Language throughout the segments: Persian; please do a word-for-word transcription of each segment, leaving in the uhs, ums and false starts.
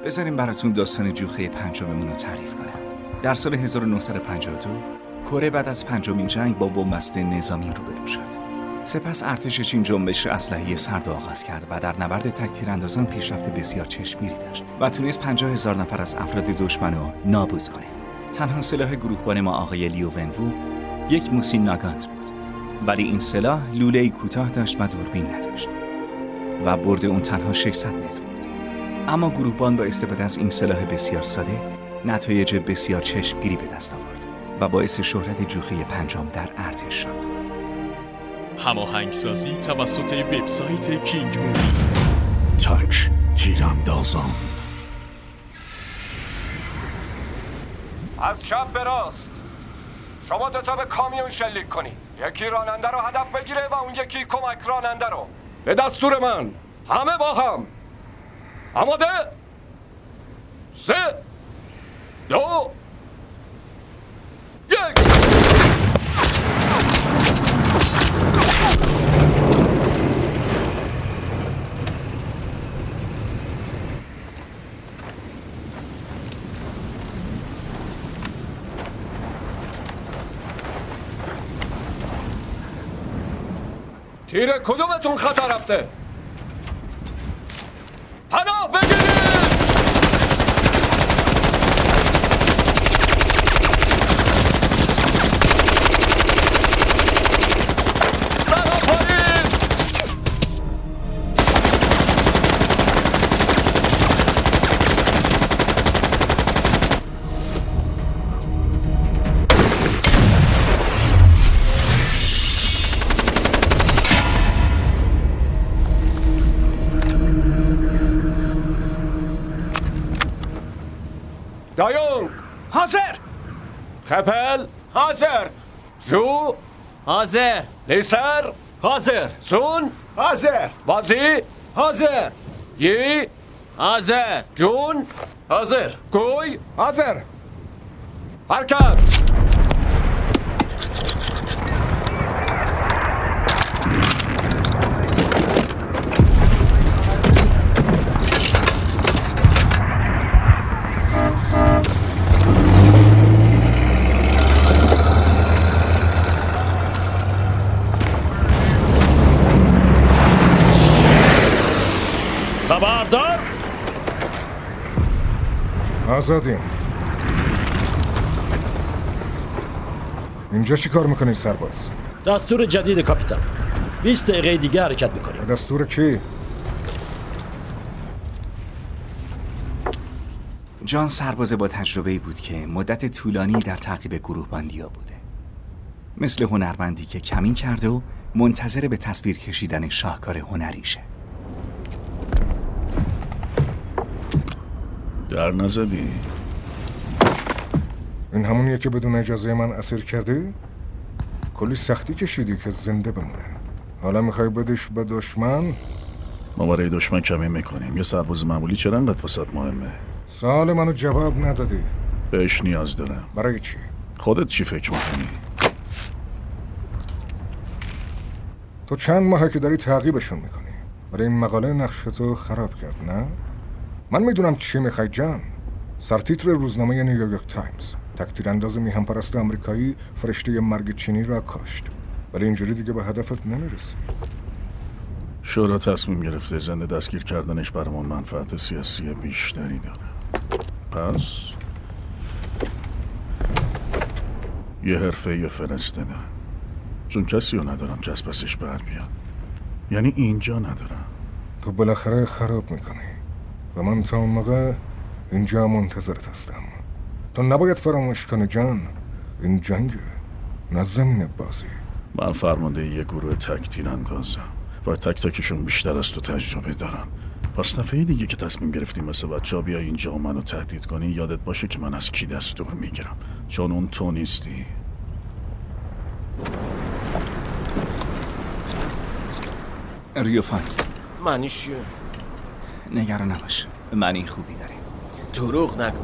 بذاریم براتون داستان جوخه پنجممون رو تعریف کنم. در سال هزار و نهصد و پنجاه و دو کره بعد از پنجمین جنگ با بنبست نظامی روبرو شد. سپس ارتش چین جنبش اسلحه‌ای سرد آغاز کرد و در نبرد تک تیراندازان پیشرفت بسیار چشمگیری داشت و تونست پنجاه هزار نفر از افراد دشمن رو نابود کنه. تنها سلاح گروهبان ما آقای لیو ونوو یک موسین ناگانت بود، ولی این سلاح لوله‌ای کوتاه داشت و دوربین نداشت و برد اون تنها ششصد متر بود. اما گروهبان با استفاده از این سلاح بسیار ساده نتایج بسیار چشمگیری به دست آورد و باعث شهرت جوخه پنجم در ارتش شد. هماهنگسازی توسط وبسایت کینگ مووی. تک تیراندازان. از چپ به راست. شما دوتا به کامیون شلیک کنید. یکی راننده رو هدف بگیره و اون یکی کمک راننده رو. به دستور من همه با هم. آماده؟ سه دو یک. تیر کدومتون خطا رفته؟ پناه بگیرید! سلام پایین! دایونگ حاضر. خپل حاضر. جو حاضر. لیسر حاضر. سون حاضر. بازی حاضر. یی حاضر. جون حاضر. گوی حاضر. حرکت. خبردار. آزادیم. اینجا چی کار میکنی سرباز؟ دستور جدید کاپیتان. بیست دقیقه دیگه حرکت میکنیم. دستور کی؟ جان سرباز با تجربه‌ای بود که مدت طولانی در تعقیب گروهبان لیا بوده. مثل هنرمندی که کمین کرده و منتظر به تصویر کشیدن شاهکار هنریشه. در نزدی؟ این همونیه که بدون اجازه من اسیر کردی؟ کلی سختی کشیدی که زنده بمونه. حالا میخوای بدش به دشمن؟ ما برای دشمن کمی میکنیم. یه سرباز معمولی چرا انقدر واسط مهمه؟ سوال منو جواب ندادی. بهش نیاز دارم. برای چی؟ خودت چی فکر میکنی؟ تو چند ماهه که داری تعقیبشون میکنی. برای این مقاله نقشتو خراب کرد، نه؟ من میدونم چی میخوای جان. سرتیتر روزنامه نیویورک تایمز: تک تیرانداز میهن پرست آمریکایی فرشته مرگ چینی را کشت. ولی اینجوری دیگه به هدفت نمیرسی. شورا تصمیم گرفته زنده دستگیر کردنش برامون منفعت سیاسی بیشتری داره. پس یه حرفه یه فرستادن، چون کسی رو ندارم که از پسش بر بیاد. یعنی اینجا ندارم. تو بالاخره خراب میکنی و من تا اون موقع اینجا منتظرت هستم. تو نباید فراموش کنی جان، این جنگه، نه زمین بازی. من فرمانده یه گروه تک تیراندازم و تک تکشون بیشتر از تو تجربه دارن. پس دفعه دیگه که تصمیم گرفتیم مثل بچه‌ها بیا اینجا و منو تهدید کنی، یادت باشه که من از کی دستور میگیرم، چون اون تو نیستی. ریو فانگ. معنی چیه؟ نگران نباش، معنی خوبی داره. دروغ نگو.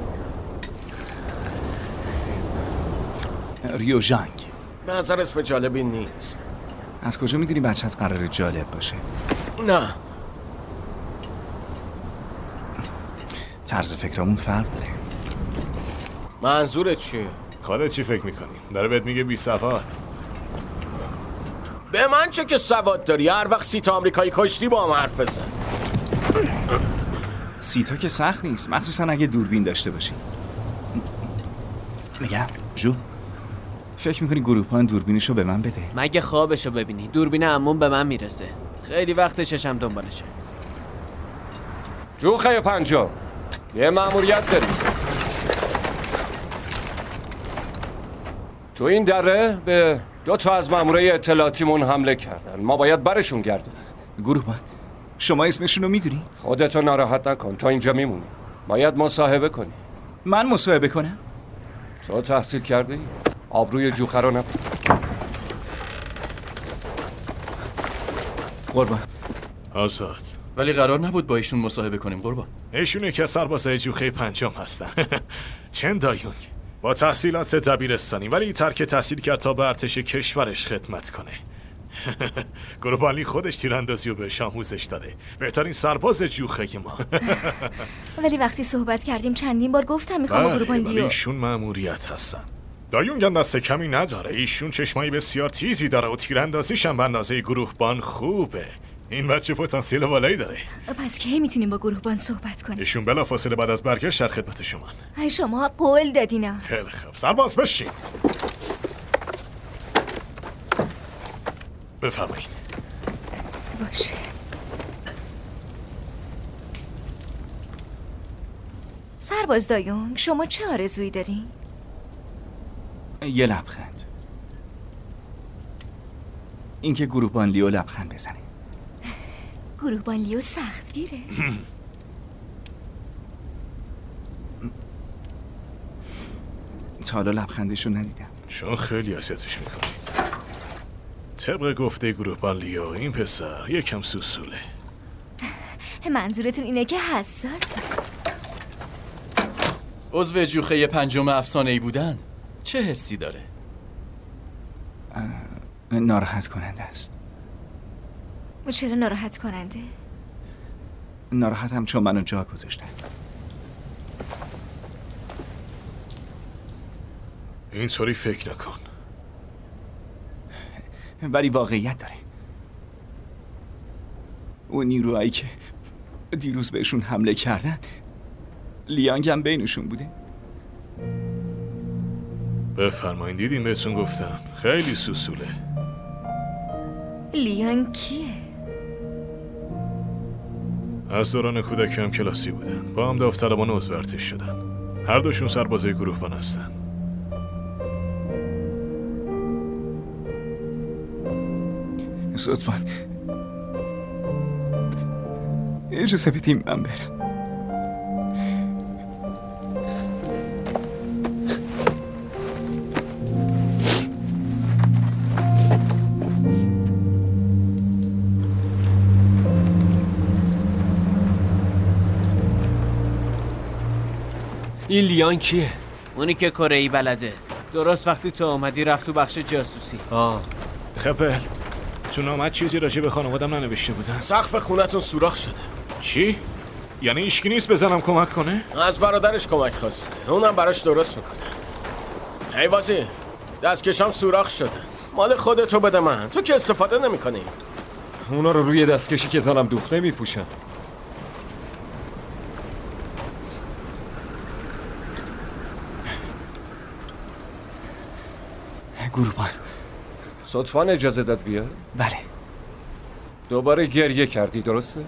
ریو ژانگ. به نظر اسم جالبی نیست. از کجا میدونی بچه از قرار جالب باشه؟ نه. طرز فکرمون فرق داره. منظورت چیه؟ خودت چی فکر میکنی؟ داره بهت میگه بی سواد. به من چه که سواد داری؟ هر وقت سیتا آمریکایی کشتی با هم حرف بزن. سیتا که سخت نیست، مخصوصا اگه دوربین داشته باشی. میگم جو، فکر میکنی گروهبان دوربینشو به من بده؟ مگه خوابشو ببینی؟ دوربین عموم به من میرسه. خیلی وقت چشم دنبالشه. جوخه پنجم، یه مأموریت داری. تو این دره به دو تا از مأمورای اطلاعاتیمون حمله کردن. ما باید برشون گردونیم. گروهبان، شما اسمشون رو میدونی؟ خودتو ناراحت نکن، تا اینجا میمونی. باید مصاحبه کنی. من مصاحبه کنم؟ تو تحصیل کرده ای؟ آبروی جوخه رو نبود. قربان. آزاد. ولی قرار نبود با ایشون مصاحبه کنیم قربان. ایشون یکی از سربازای جوخه پنجم هستن. چند دایونگ با تحصیلات دبیرستانی، ولی ترک تحصیل کرد تا به ارتش کشورش خدمت کنه. گروبانی خودش تیراندازی رو بهش آموزش داده. بهترین سرباز جوخه ما. ولی وقتی صحبت کردیم چندین بار گفتم میخوام با گروبان لیو. ایشون مأموریت هستن. دایونگ هم دست کمی نداره. ایشون چشمایی بسیار تیزی داره و تیراندازیش هم به اندازه گروهبان خوبه. این بچه پتانسیل بالایی داره. پس کی میتونیم با گروهبان صحبت کنیم؟ ایشون بلافاصله بعد از برگشت در خدمت شما. ای شما قول دادینا. خیلی خوب، سرباز بشین. بفرمایید. باشه. سرباز دایونگ، شما چه آرزویی دارین؟ یه لبخند. اینکه گروهبان لیو لبخند بزنه. گروهبان لیو سختگیره. تا حالا لبخندشو ندیدم. چون خیلی اذیتش میکنید. طبق گفته گروهبان لیو، این پسر یکم سوسوله. منظورتون اینه که حساس؟ عضو جوخه پنجم افسانه‌ای بودن چه حسی داره؟ ناراحت کننده است. چرا ناراحت کننده؟ ناراحتم چون منو جا گذاشتن. اینطوری فکر نکن. ولی واقعیت داره. اون نیروهایی که دیروز بهشون حمله کردن، لیانگ هم بینشون بوده. بفرمایید، دیدیم بهتون گفتم خیلی سوسوله. لیانگ کیه؟ از دوران کودکی هم کلاسی بودن، با هم داوطلبان عضو ارتش شدن. هر دوشون سربازای گروهبان هستن. لطفاً اجازه بدیم من برم. این لیان کیه؟ اونی که کره‌ای بلده. درست وقتی تو اومدی رفت تو بخش جاسوسی. آه خپل، تو نامت چیزی راجع به خانوادم ننوشته بودن؟ سقف خونتون سوراخ شده. چی؟ یعنی ایشکی نیست بزنم کمک کنه؟ از برادرش کمک خواسته، اونم براش درست میکنه. حیوازی، دستکشام سوراخ شده. مال خودتو بده من، تو که استفاده نمیکنی. اونا رو روی دستکشی که زنم دوخته میپوشن. گروهبان، صدفان اجازه داد بیا؟ بله. دوباره گریه کردی درسته؟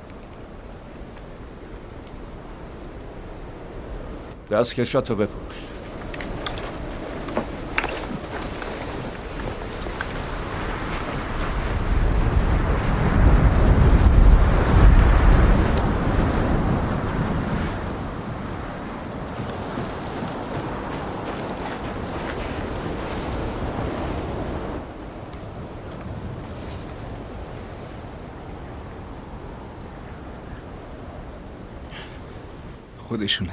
دستکشاتو بپوش. خودشونه.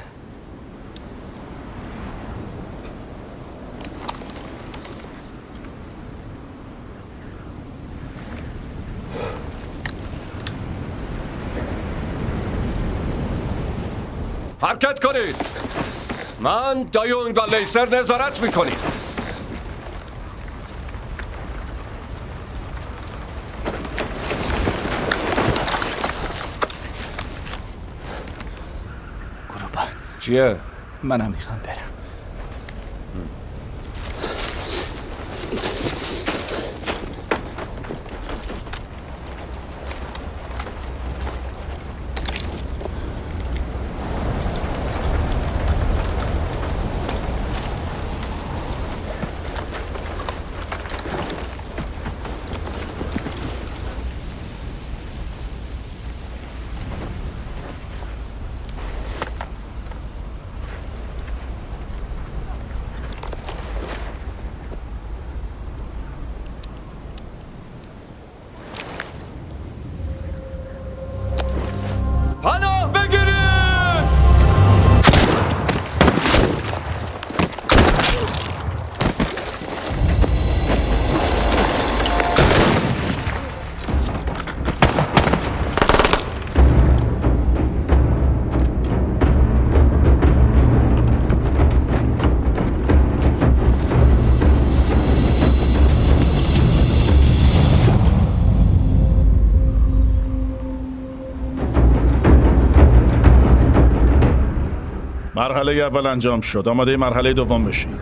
حرکت کنید. من دایونگ و لیسر نظارت میکنید. گروبا چیه؟ منم میخوام برم. پناه بگیرید! مرحله اول انجام شد. آماده مرحله دوم بشین.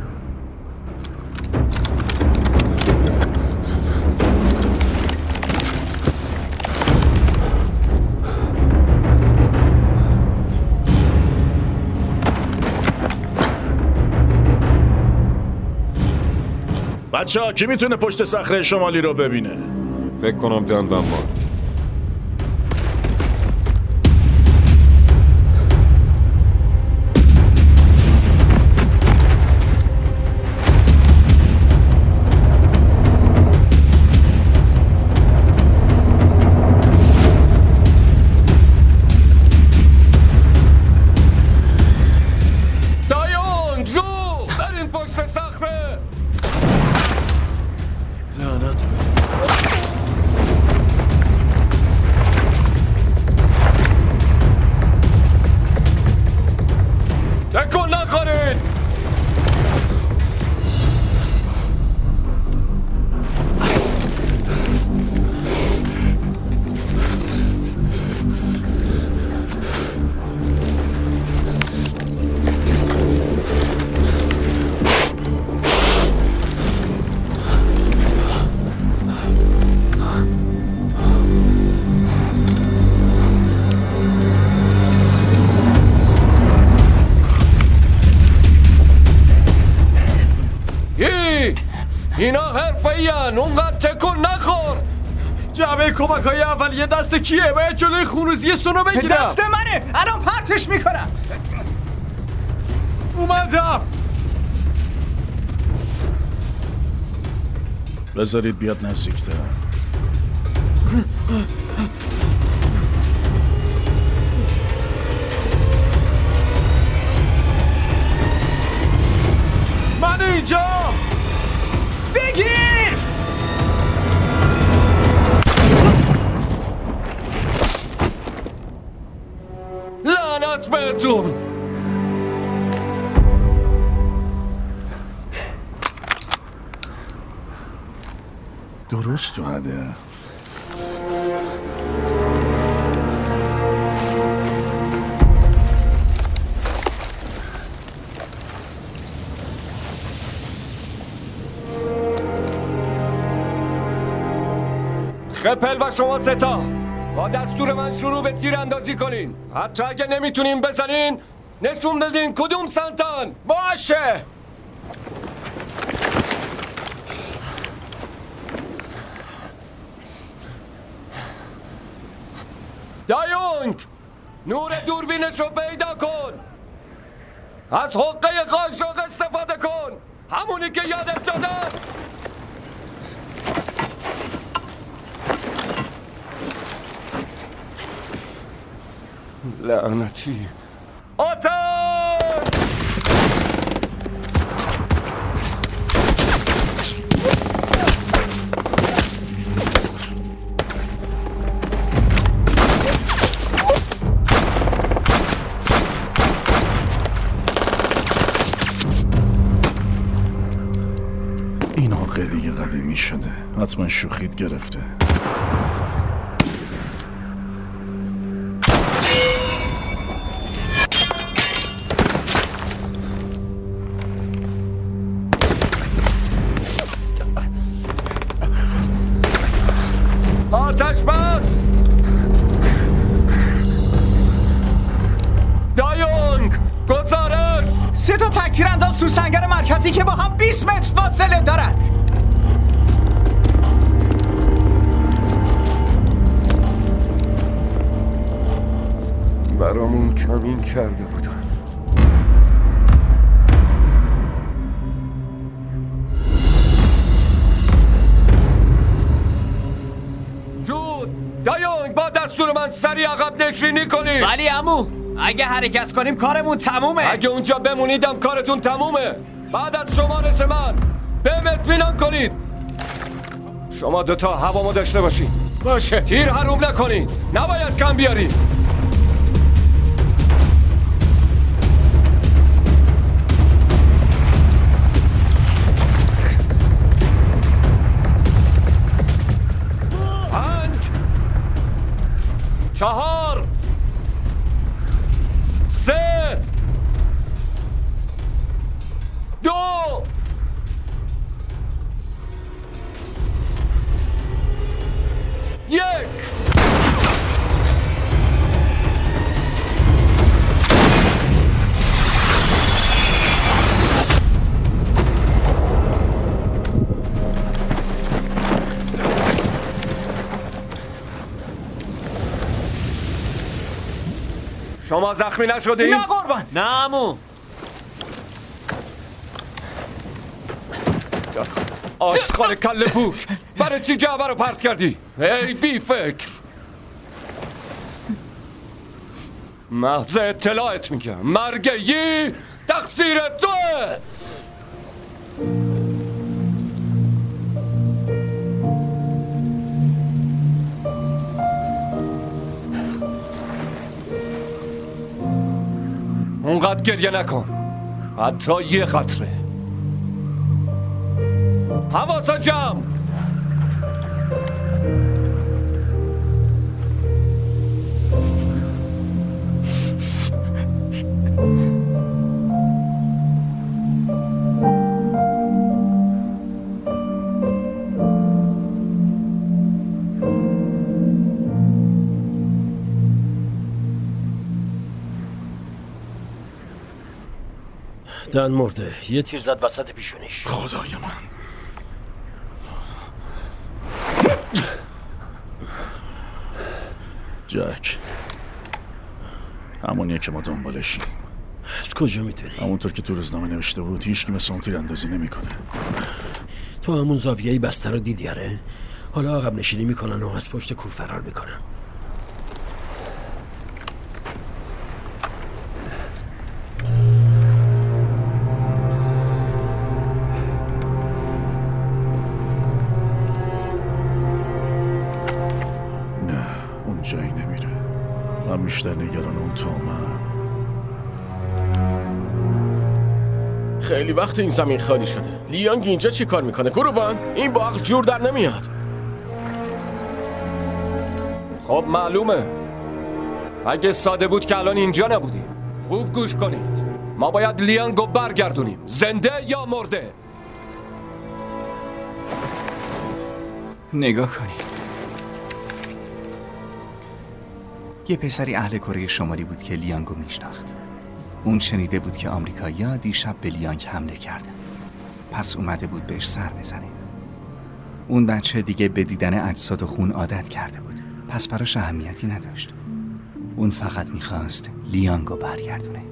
بچه ها کی میتونه پشت صخره شمالی رو ببینه؟ فکر کنم دندان ما. اینا حرفه‌این، اونقدر تکون نخور. جعبه کمک های اولیه دست کیه؟ باید جلوی خونریزی سونو بگیرم. دست منه، الان پرتش میکنم. اومدم. بذارید بیاد نزدیکتر. من اینجا. بگیر! لعنت بهتون! درست تو هدف. خپل و شما ستا با دستور من شروع به تیر اندازی کنین. حتی اگه نمیتونین بزنین نشون بدین کدوم سمتن. باشه. دایونگ نور دوربینش رو پیدا کن. از حقه قاشق استفاده کن، همونی که یادت دادم. لعنتی آتش! آقا دیگه قدیمی شده، حتما شوخیت گرفته. آتش بس! دایونگ گزارش! سه تا تک تیرانداز تو سنگر مرکزی که با هم بیست متر فاصله دارن. برامون کمین کرده بودن. جود دایونگ با دستور من سریع عقب نشینی کنید. ولی عمو اگه حرکت کنیم کارمون تمومه. اگه اونجا بمونیدم کارتون تمومه. بعد از شمارش من بهم اطمینان کنید. شما دوتا هوامو داشته باشین. باشه. تیر حروم نکنید. نباید کم بیارید. پنج چهار سه دو یک. شما زخمی نشدین؟ نه قربان. نه عمو. آشغال کله بوک، برای چی جعبه رو پرت کردی؟ ای بی فکر. محض اطلاعت میگم مرگی تقصیر توه. اونقدر گریه نکن، حتی یه قطره. حواسا جمع. دن مرده، یه تیر زد وسط پیشونیش. خدای من. جک، همونیه که ما دنبالشیم. از کجا میدونی؟ همونطور که تو روزنامه نوشته بود هیچ کی مثل اون تیراندازی نمیکنه. تو همون زاویه‌ای بسته رو دیدی آره؟ حالا عقب نشینی میکنن و از پشت کوه فرار میکنن. نه اون جایی نمیره. من بیشتر نگران اون تومم. خیلی وقت این زمین خالی شده. لیانگ اینجا چی کار میکنه؟ گروبان این با عقل جور در نمیاد. خب معلومه. اگه ساده بود که الان اینجا نبودیم. خوب گوش کنید، ما باید لیانگو برگردونیم، زنده یا مرده. نگاه کنید، یه پسری اهل کره شمالی بود که لیانگو میشناخت. اون شنیده بود که آمریکایی‌ها دیشب به لیانگ حمله کردن، پس اومده بود بهش سر بزنه. اون بچه دیگه به دیدن اجساد و خون عادت کرده بود، پس براش اهمیتی نداشت. اون فقط میخواست لیانگو برگردونه.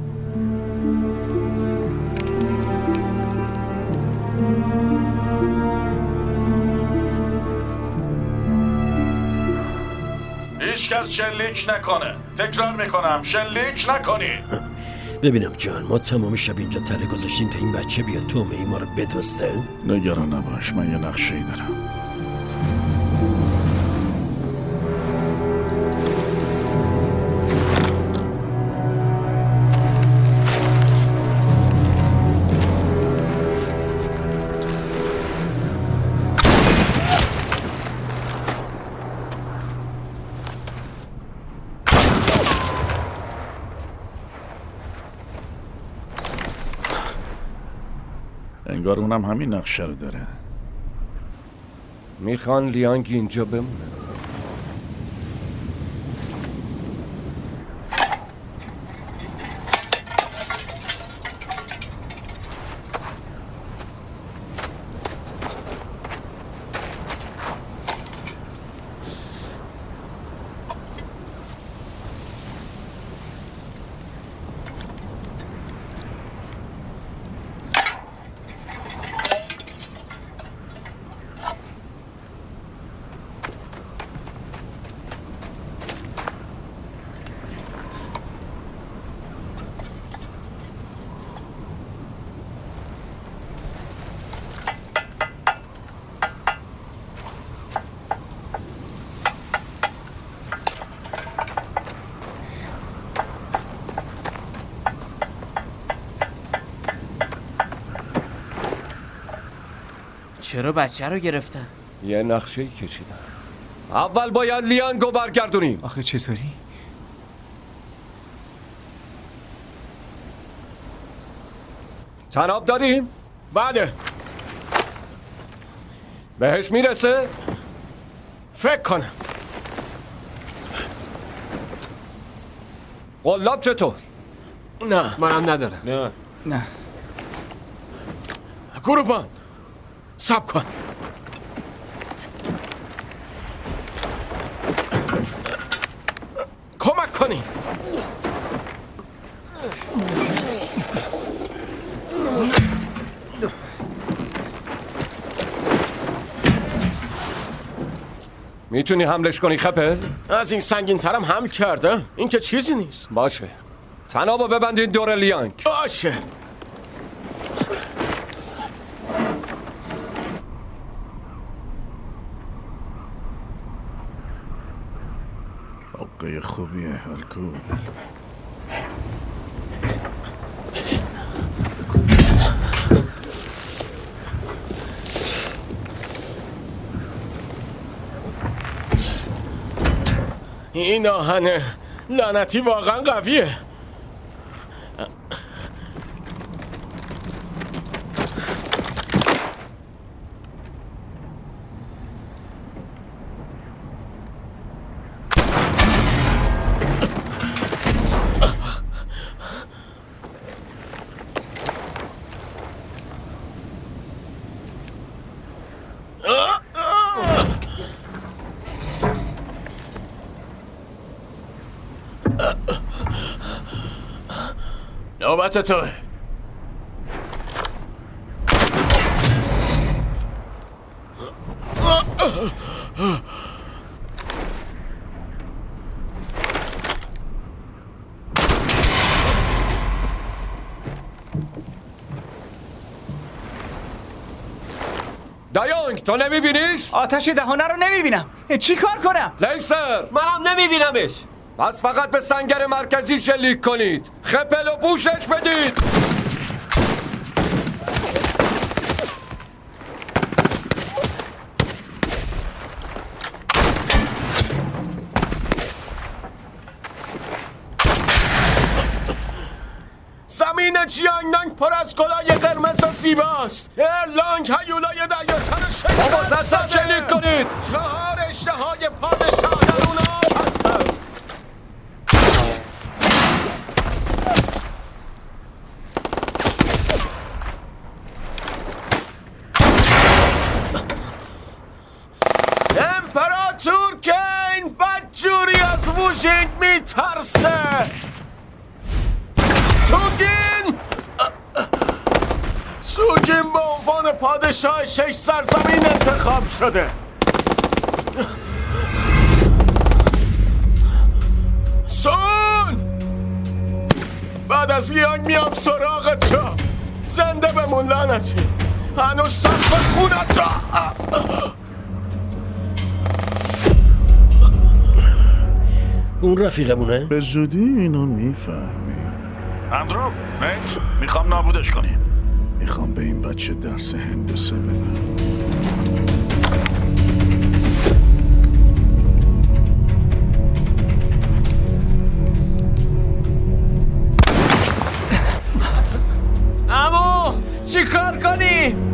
هیچ کس شلیک نکنه. تکرار میکنم شلیک نکنی. ببینم جان، ما تمام شب اینجا تله گذاشتیم تا این بچه بیاد تومه ای ما رو بدزده. نگران نباش، من یه نقشه ای دارم. انگار اونم همین نقشه رو داره. میخوان لیانگ اینجا بمونه. چرا بچه رو گرفتن؟ یه نقشه‌ای کشیدن. اول باید لیانگو برگردونیم. آخه چطوری؟ تناب داریم؟ بله. بهش میرسه؟ فکر کنم. قلاب چطور؟ نه منم ندارم. نه نه گروبان سب کن. کمک کنین. میتونی حملش کنی خپل؟ از این سنگین ترم حمل کرده. این که چیزی نیست. باشه. تنابو ببندین دور لیانگ. باشه. حقه خوبیه هرکول. این آهن لعنتی واقعا قویه. نوبت توه. دایونگ تو نمیبینیش؟ آتش دهانه رو نمیبینم. چی کار کنم؟ لیسر منم نمیبینمش. پس فقط به سنگر مرکزی شلیک کنید. خپل و پوشش بدید. زمین جیانگنانگ پر از گلای قرمز و زیباست. ایرلانگ هیولای دریاچه رو شکست زد شلیک کنید. چهار اشتهای پادشاه در اون آب هستن. امپراتور کین بدجوری از ووژینگ میترسه. سوگین سوگین به عنوان پادشاه شش سرزمین انتخاب شده. سون بعد از لیانگ میام سراغ تو. زنده بمون لعنتی. هنوز سقف خونت را. اون رفیقمونه؟ به زودی اینو میفهمی. اندرو، میت، میخوام نابودش کنیم. میخوام به این بچه درس هندسه بدم. عمو چی کار کنی؟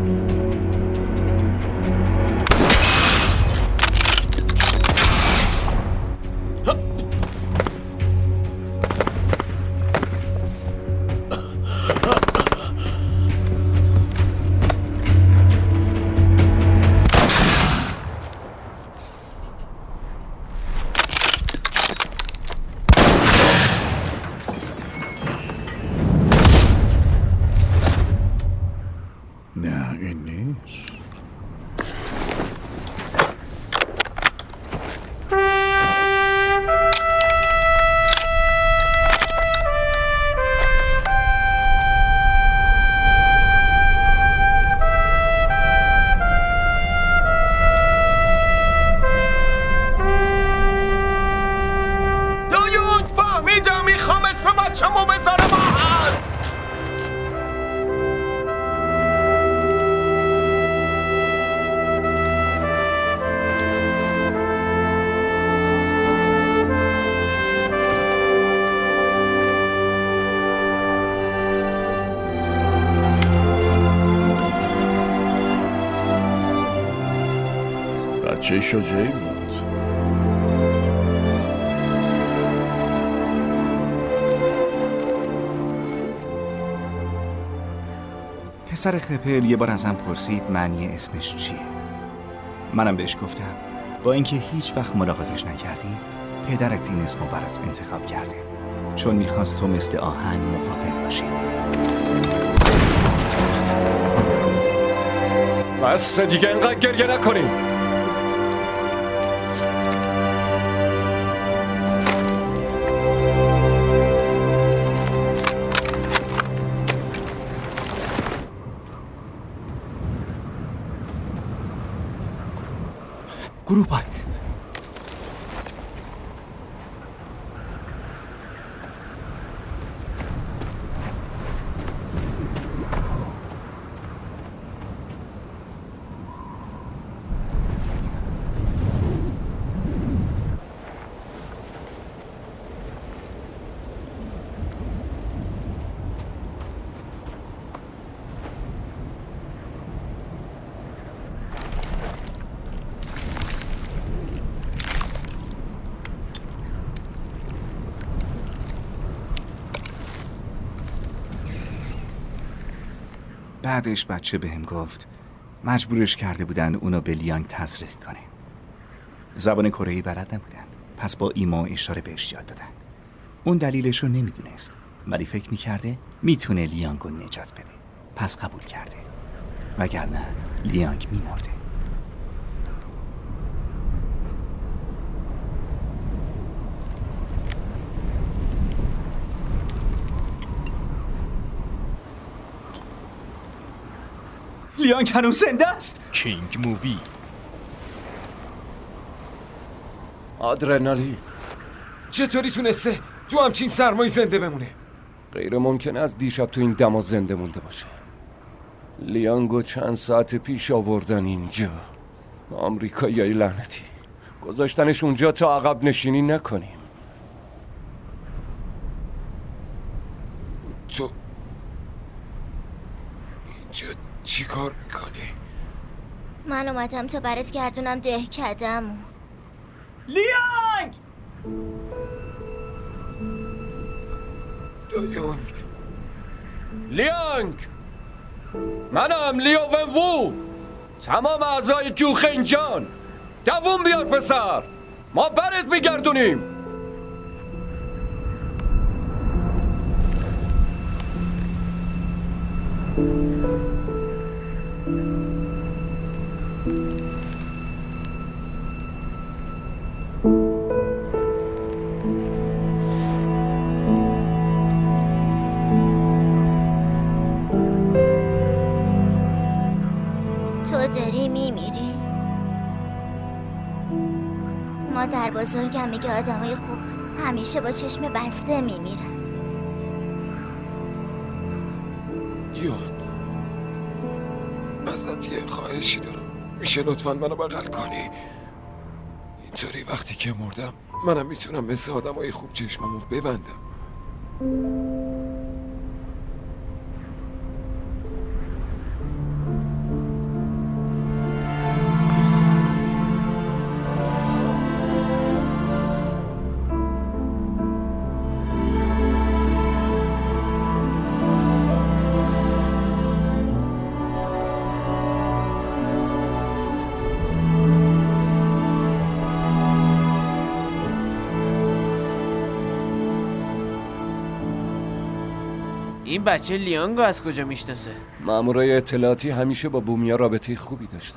بچه شجاعی بود. پسر خپل یه بار ازم پرسید معنی اسمش چیه. منم بهش گفتم با اینکه هیچ وقت ملاقاتش نکردی، پدرت این اسمو برات انتخاب کرده چون میخواست تو مثل آهن مقاوم باشی. بس دیگه اینقدر گریه نکنی. گروه پای بعدش بچه بهم گفت مجبورش کرده بودن اونو به لیانگ تزریق کنه. زبان کره‌ای بلد نبودن، پس با ایما و اشاره بهش یاد دادن. اون دلیلشو نمیدونست، ولی فکر میکرده میتونه لیانگو نجات بده، پس قبول کرده، وگرنه لیانگ میمرده. لیانگ هنوز زنده است. کینگ مووی. آدرنالین. چطوری تونسته تو همچین سرمایی زنده بمونه؟ غیر ممکنه از دیشب تو این دما زنده مونده باشه. لیانگو چند ساعت پیش آوردن اینجا. آمریکاییای لعنتی گذاشتنش اونجا تا عقب نشینی نکنیم. تو اینجا چی کار میکنی؟ من اومدم تا برات گردونم دهکده‌مو. لیانگ! لیانگ لیانگ! منم لیو ونوو، تمام اعضای جوخه اینجان. دووم بیار پسر، ما برات میگردونیم. تو داری میمیری. مادر بزرگم میگه آدمای خوب همیشه با چشم بسته میمیرن. یون، ازت یه خواهشی دارم، میشه لطفاً منو بغل کنی؟ اینطوری وقتی که مردم منم میتونم مثل آدمای خوب چشممو ببندم. این بچه لیانگو از کجا میشناسه؟ مامورای اطلاعاتی همیشه با بومیا رابطه خوبی داشتن.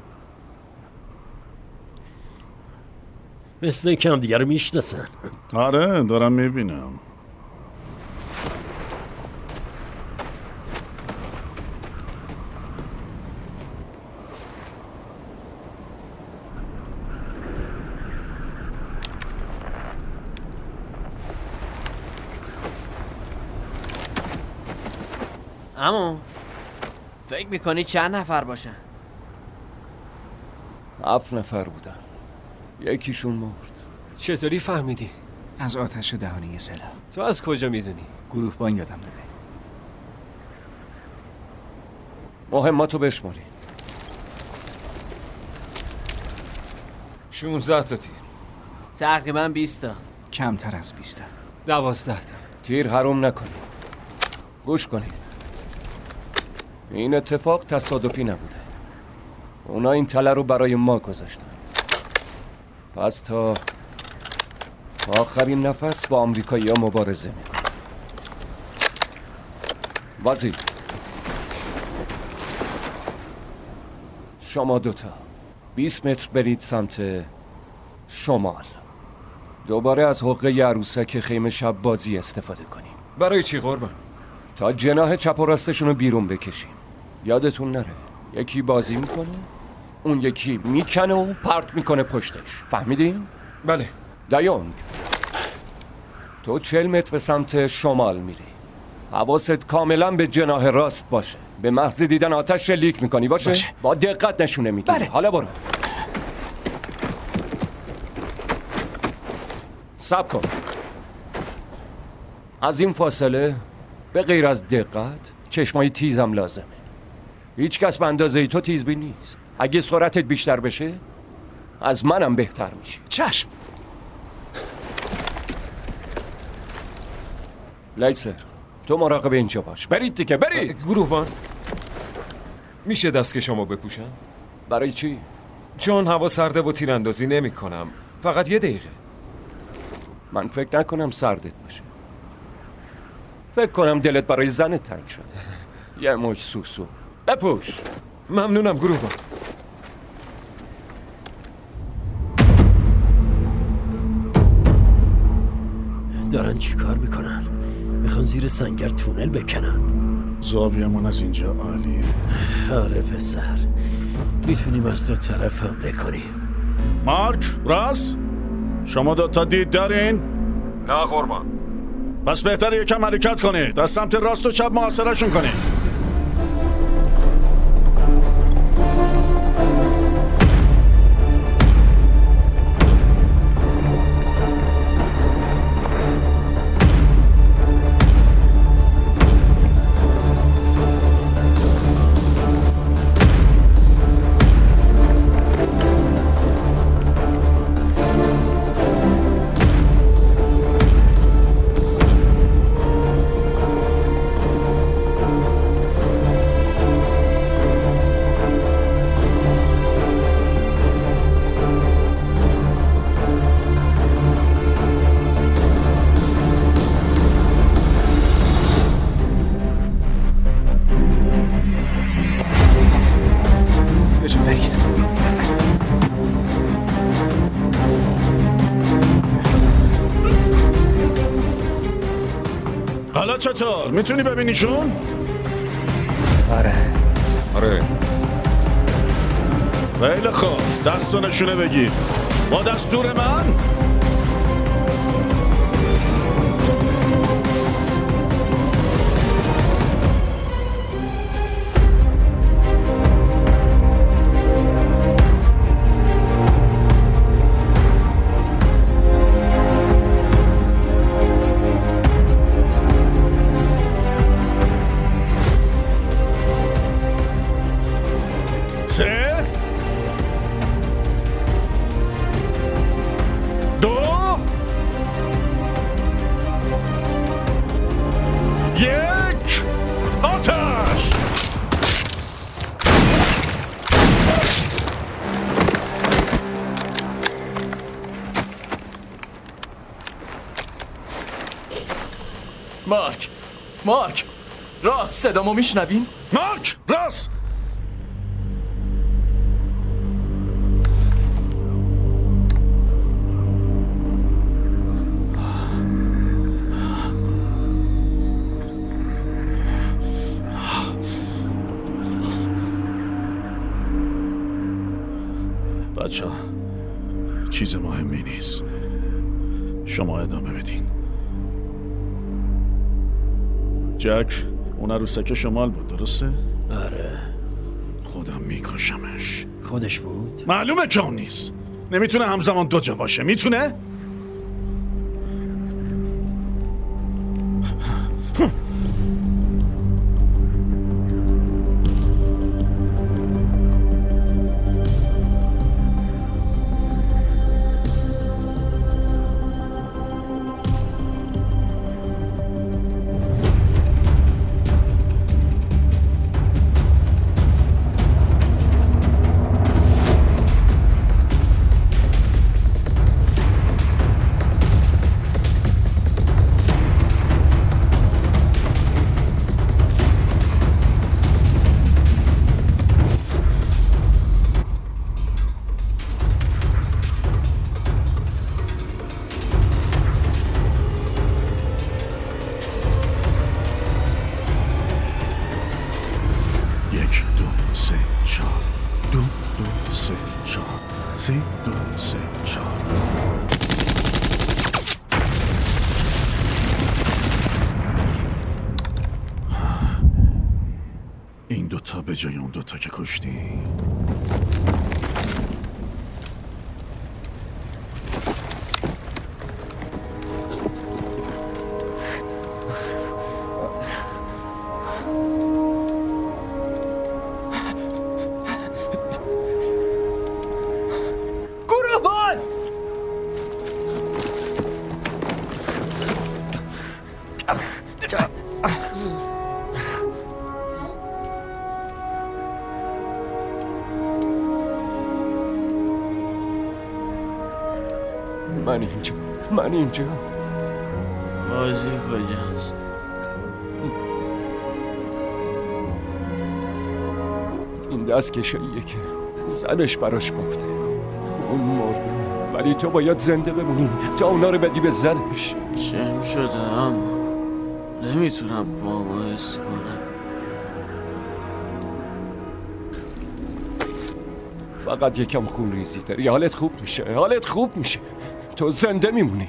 مثل اینکه هم دیگه رو میشناسن. آره دارم میبینم. عمو فکر میکنی چند نفر باشن؟ هفت نفر بودن، یکیشون مرد. چطوری فهمیدی؟ از آتش دهانی سلاح. تو از کجا میدونی؟ گروهبان یادم داده. مهماتو بشماری. شونزده تا تیر. تقریبا بیست تا. کمتر از بیست تا. دوازده تا. تیر حروم نکنید. گوش کنید. این اتفاق تصادفی نبوده. اونا این تله رو برای ما گذاشتن. پس تا آخرین نفس با آمریکایی‌ها مبارزه میکنن. وزیر، شما دوتا بیست متر برید سمت شمال. دوباره از حقه عروسک خیمه شب بازی استفاده کنیم. برای چی قربان؟ تا جناح چپ و راستشون رو بیرون بکشیم. یادتون نره یکی بازی میکنه، اون یکی میکنه و پرت میکنه پشتش. فهمیدین؟ بله. دیونگ، تو چل متر به سمت شمال میری. حواست کاملا به جناح راست باشه. به محض دیدن آتش شلیک میکنی. باشه؟ باشه. با دقت نشونه میگیری. بله. حالا برو. صبر کن. از این فاصله به غیر از دقت چشمای تیزم لازمه. هیچ کس به اندازه تو تیزبین نیست. اگه سرعتت بیشتر بشه از منم بهتر میشی. چشم. لیسر، تو مراقب اینجا باش. برید دیگه، برید. گروهبان، میشه دست که شما بپوشم؟ برای چی؟ چون هوا سرده و تیراندازی نمی کنم. فقط یه دقیقه. من فکر نکنم سردت باشه. فکر کنم دلت برای زنت تنگ شد. یه موج سوسو. بپوش. ممنونم گروهبان. دارن چی کار میکنن؟ میخوان زیر سنگر تونل بکنن. زاویه‌مون از اینجا عالیه. آره پسر، میتونیم از دو طرف حمله کنیم. مارک، راست؟ شما دوتا دید دارین؟ نه قربان. پس بهتره یکم حرکت کنید. از سمت راست و چپ محاصره‌شون کنید. حالا چطور؟ میتونی ببینیشون؟ آره. آره. خیلی خوب، دست و نشونه بگیر. با دستور من؟ مارک مارک راست، صدامو میشنوین؟ مارک راست. بچه ها چیز مهمی نیست، شما ادامه بدین. جک، اون عروسک شمال بود درسته؟ آره. خودم میکشمش. خودش بود؟ معلومه که اون نیست. نمیتونه همزمان دو جا باشه. میتونه؟ چهار. سه دو سه چهار. این دوتا به جای اون دوتا که کشتی. من اینجا من اینجا بازی کجاست؟ این دست کشاییه که زنش براش بافته. اون مرده ولی تو باید زنده بمونی تا اونا رو بدی به زنش. چم شده اما نمیتونم با ما حس کنم. فقط یکم خون ریزی داری. حالت خوب میشه حالت خوب میشه تو زنده میمونی.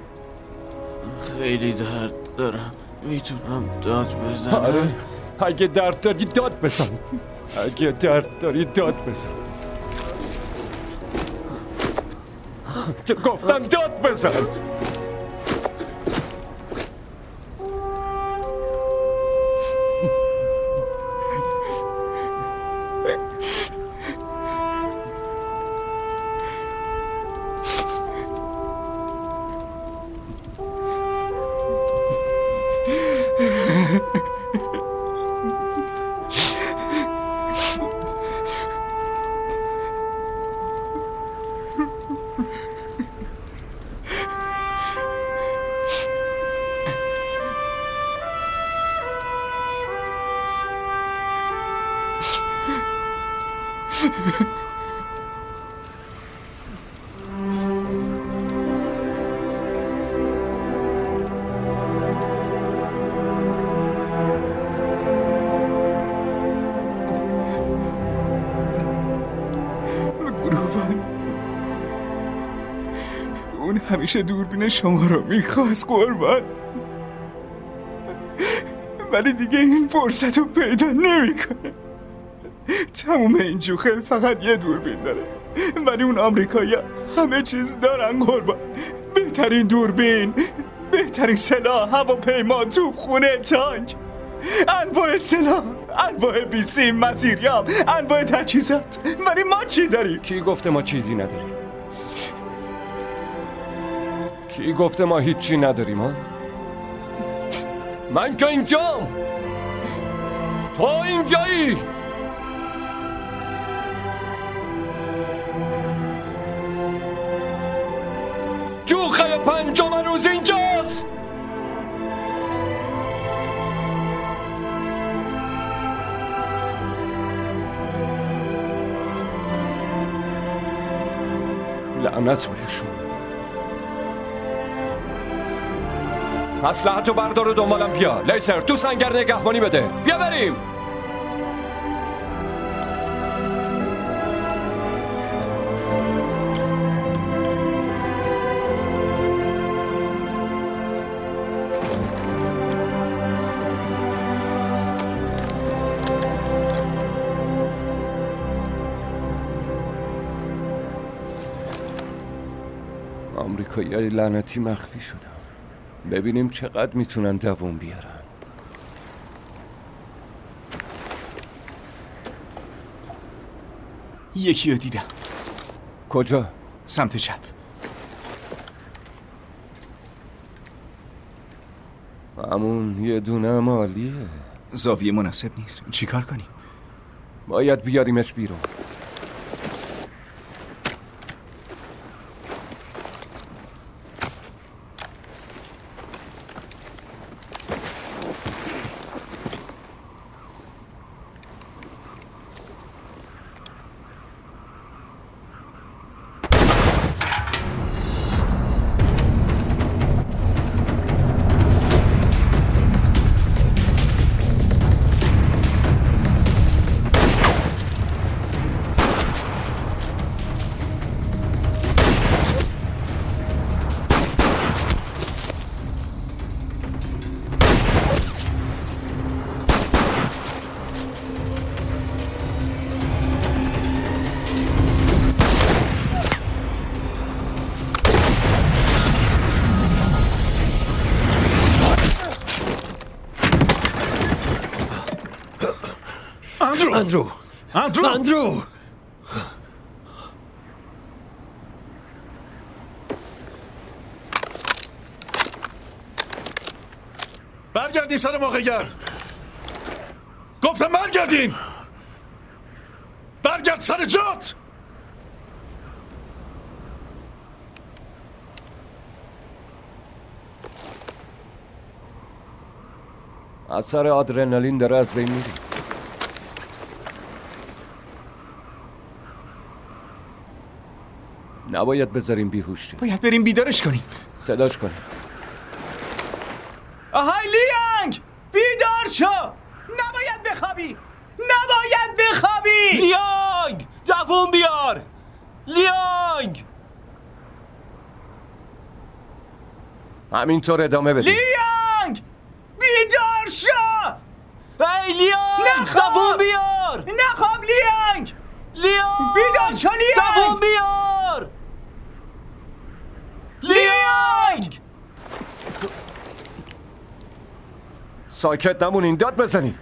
خیلی درد دارم. میتونم داد بزنم؟ آره اگه درد داری داد بزن. اگه درد داری داد بزن. تو گفتم داد بزن. اون همیشه دوربین شما رو میخواست قربان، ولی دیگه این فرصت رو پیدا نمیکنه. تموم این جوخه فقط یه دوربین داره، ولی اون آمریکایی همه چیز دارن قربان. بهترین دوربین، بهترین سلاح، هواپیما، توپخونه، تانک، انواع سلاح، انواع بیسیم، مسیریاب، انواع تجهیزات. ولی ما چی داریم؟ کی گفته ما چیزی نداریم؟ کی گفته ما هیچی نداریم ها؟ من که اینجام، تو اینجایی. جوخه پنجم روز اینجاست. لعنت بهشون. اسلحه‌تو بردار و دنبالم بیا. لیسر تو سنگر نگهبانی بده. بیا بریم. آمریکایی لعنتی مخفی شدن. ببینیم چقدر میتونن دووم بیارن. یکی رو دیدم. کجا؟ سمت چپ. همون یه دونه مالیه. زاویه مناسب نیست. چی کار کنیم؟ باید بیاریمش بیرون. اندرو اندرو اندرو برگردین سر موقعیت. گفتم برگردین. برگرد سر جات. اثر آدرنالین داره از بین میره. نباید بذاریم بیهوش شه. باید بریم بیدارش کنیم. صداش کنیم. آهای لیانگ، بیدار شو. نباید بخوابی. نباید بخوابی. لیانگ دووم بیار. لیانگ همینطور ادامه بده. لیانگ بیدار شو. ای لیانگ دووم بیار. نخواب لیانگ. لیانگ بیدار شو لیانگ. دووم بیار. لیانگ ساکت نمونین، داد بزنین.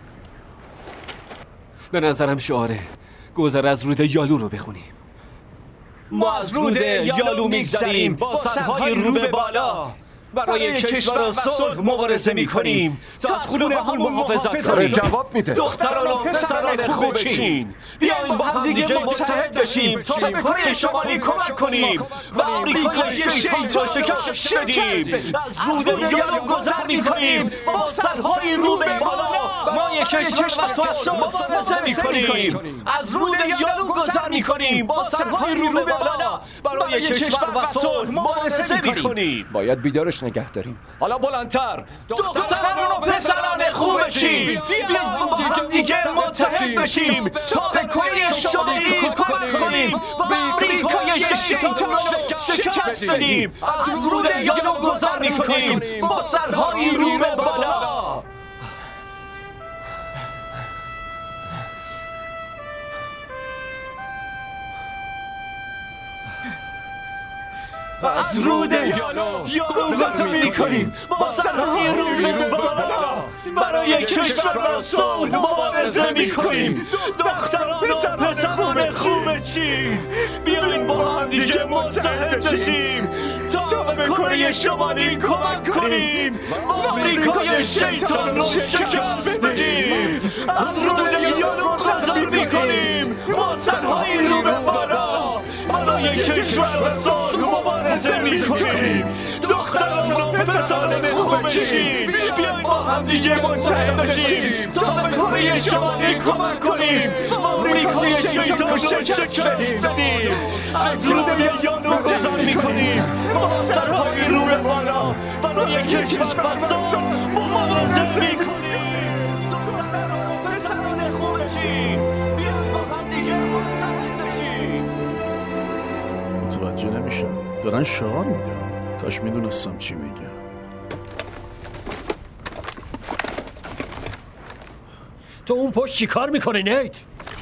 به نظرم شعاره گذر از رود یالو رو بخونیم. ما از رود یالو میگذریم با سرهای رو به بالا، برای کشور و صلح مبارزه میکنیم تا از خونه همون محافظت کنیم. جواب میده. دختران و پسران خوب چین، بیاین با هم دیگه متحد بشیم تا به کره شمالی کمک کنیم و آمریکای شیطان را شکست بدیم. از رود یالو گذر میکنیم با سرهای رو به بالا، ما یک کشور و صلح مبارزه میکنیم. از رود یالو گذر میکنیم با سرهای رو به بالا، برای کشور و صلح مبارزه میکنیم. باید بیدارش نگه داریم. حالا بلندتر. دختران و پسران خوب چین، بیاین با هم دیگه متحد بشیم تا به کره شمالی کمک کنیم و آمریکای شیطان را شکست بدیم. از رود یالو گذر میکنیم با سرهای رو به بالا. از رود یالو گذر میکنیم با سرهای رو به بالا، برای کشور و صلح مبارزه میکنیم. دختران و پسران خوب چین، بیاین با هم دیگه متحد بشیم تا به کره شمالی کمک کنیم و آمریکای شیطان رو شکست بدیم. از رود یالو گذر میکنیم با سرهای رو به بالا، برای کشور و صلح مبارزه میکنیم. دختران و پسران خوب چین، بیاین با هم دیگه متحد بشیم تا به کره شمالی کمک کنیم و آمریکای شیطان رو شکست بدیم. از رود یالو گذر میکنیم با سرهای رو به بالا، برای کشور و صلح مبارزه میکنیم. دختران و پسران خوب چین، بیاین با هم دیگه متحد بشیم. متوجه نمیشم، دارن شعار میدن. کاش میدونستم چی میگه. تو اون پشت چی کار میکنی نیت؟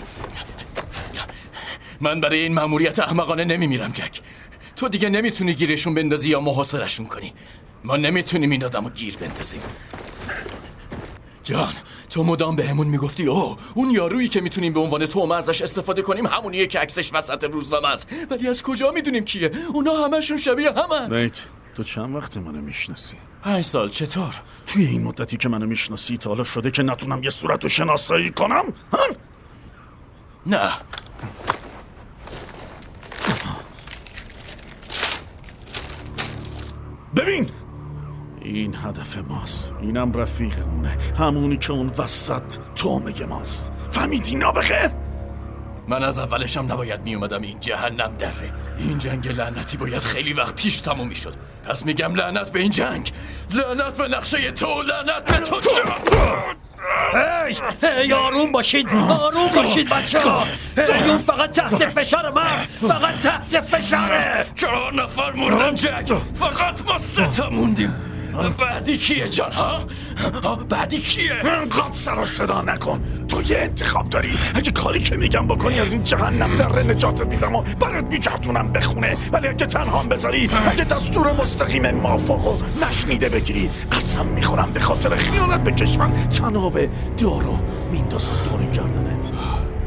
من برای این مأموریت احمقانه نمیمیرم جک. تو دیگه نمیتونی گیرشون بندازی یا محاصرشون کنی. ما نمیتونیم این آدمو گیر بندازیم. جان، تو مدام بهمون میگفتی اوه اون یارویی که میتونیم به عنوان تومه ازش استفاده کنیم همونیه که عکسش وسط روزنامه است. ولی از کجا میدونیم کیه؟ اونا همشون شبیه همن. نیت، تو چند وقت منو میشناسی؟ پنج سال. چطور؟ توی این مدتی که منو میشناسی تا حالا شده که نتونم یه صورتو شناسایی کنم؟ هن؟ نه. ببین، این هدف ماست. اینم رفیقمونه، همونی که اون وسط تومه ماست. فهمیدی نابغه؟ من از اولشم نباید می اومدم این جهنم دره. این جنگ لعنتی باید خیلی وقت پیش تموم می شد. پس میگم لعنت به این جنگ، لعنت به نقشه تو، لعنت به تو. هی هی آروم باشید، آروم باشید بچه ها. اون فقط تحت فشار من، فقط تحت فشاره. چهار نفر مردن جک، فقط ما سه تا موندیم. بعدی کیه جان ها؟ بعدی کیه؟ انقدر سر و صدا نکن. تو یه انتخاب داری. اگه کاری که میگم بکنی از این جهنم در نجات میدم و برات میگردونم بخونه. ولی اگه تنهام بذاری، اگه دستور مستقیم موافقو نشنیده بگیری، قسم میخورم به خاطر خیانت به کشور تناب دارو میندازم دور گردنت.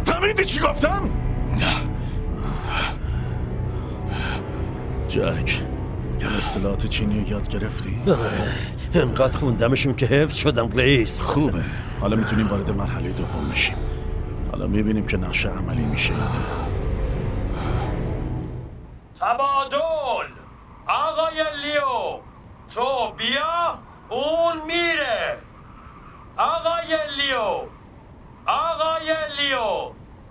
فهمیدی چی گفتم؟ نه. جک، اصطلاحات چینی یاد گرفتی؟ آره، انقدر خوندمشون که حفظ شدم رئیس. خوبه، حالا میتونیم وارد مرحله دوم بشیم. حالا میبینیم که نقشه عملی میشه. تبادل. آقای لیو، تو بیا، اون میره. آقای لیو، آقای لیو،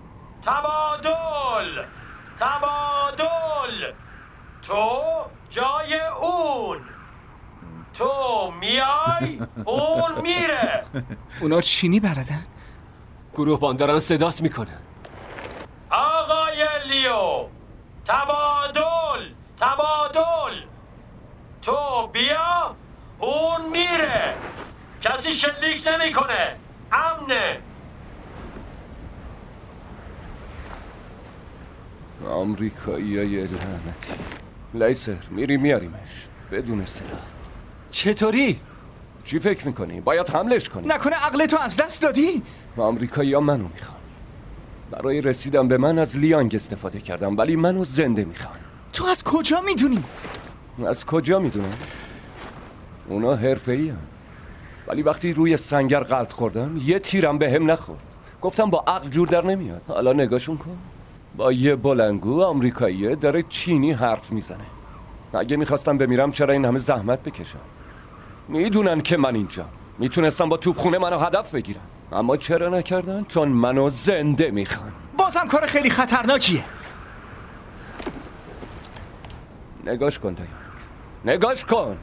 تبادل، تبادل. تو جای اون، تو میای، اون میره. اونا چینی بلدن؟ گروه بان دارن صداست میکنن. آقای لیو، تبادل، تبادل. تو بیا، اون میره. کسی شلیک نمیکنه. امنه. آمریکاییای لعنتی. لیسر میری میاریمش بدون سلاح. چطوری؟ چی فکر میکنی؟ باید حملش کنی. نکنه عقلتو از دست دادی؟ آمریکایی‌ها منو میخوان. برای رسیدن به من از لیانگ استفاده کردم، ولی منو زنده میخوان. تو از کجا میدونی؟ از کجا میدونم؟ اونا حرفه‌ای هن. ولی وقتی روی سنگر غلط خوردم یه تیرم به هم نخورد. گفتم با عقل جور در نمیاد. حالا نگاشون کن، با یه بلنگو آمریکاییه داره چینی حرف میزنه. اگه میخواستم بمیرم چرا این همه زحمت بکشم؟ میدونن که من اینجا میتونستم با توپخونه منو هدف بگیرم، اما چرا نکردن؟ چون منو زنده میخوان. بازم کار خیلی خطرناکیه. نگاش کن دایانگ، نگاش کن.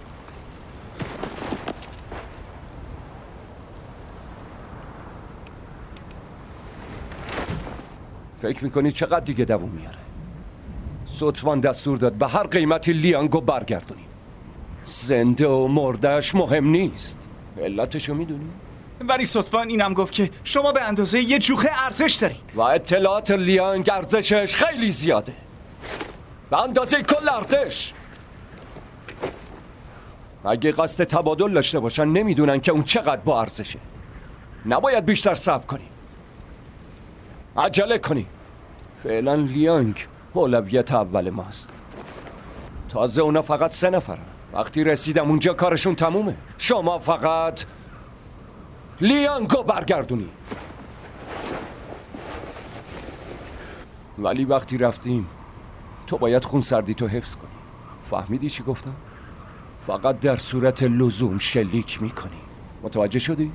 فکر میکنی چقدر دیگه دووم میاره؟ سوتوان دستور داد به هر قیمتی لیانگو برگردونیم. زنده و مردش مهم نیست. علتشو میدونی؟ ولی سوتوان اینم گفت که شما به اندازه یه جوخه ارزش دارین و اطلاعات لیانگ ارزشش خیلی زیاده، به اندازه کل ارتش. اگه قصد تبادل داشته باشن نمیدونن که اون چقدر با ارزشه. نباید بیشتر صبر کنیم، عجله کنیم. فعلا لیانگ اولویت اول ماست. تازه اونا فقط سه نفرن. وقتی رسیدم اونجا کارشون تمومه. شما فقط لیانگو برگردونی. ولی وقتی رفتیم تو باید خون سردی تو حفظ کنی. فهمیدی چی گفتم؟ فقط در صورت لزوم شلیک میکنی. متوجه شدی؟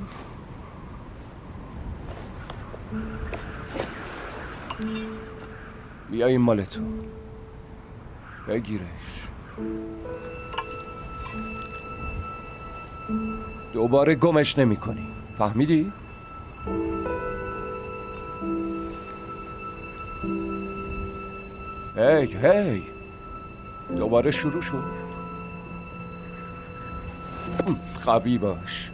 بیا این مال تو، بگیرش. دوباره گمش نمی کنی. فهمیدی؟ هی هی دوباره شروع شد. قوی باش،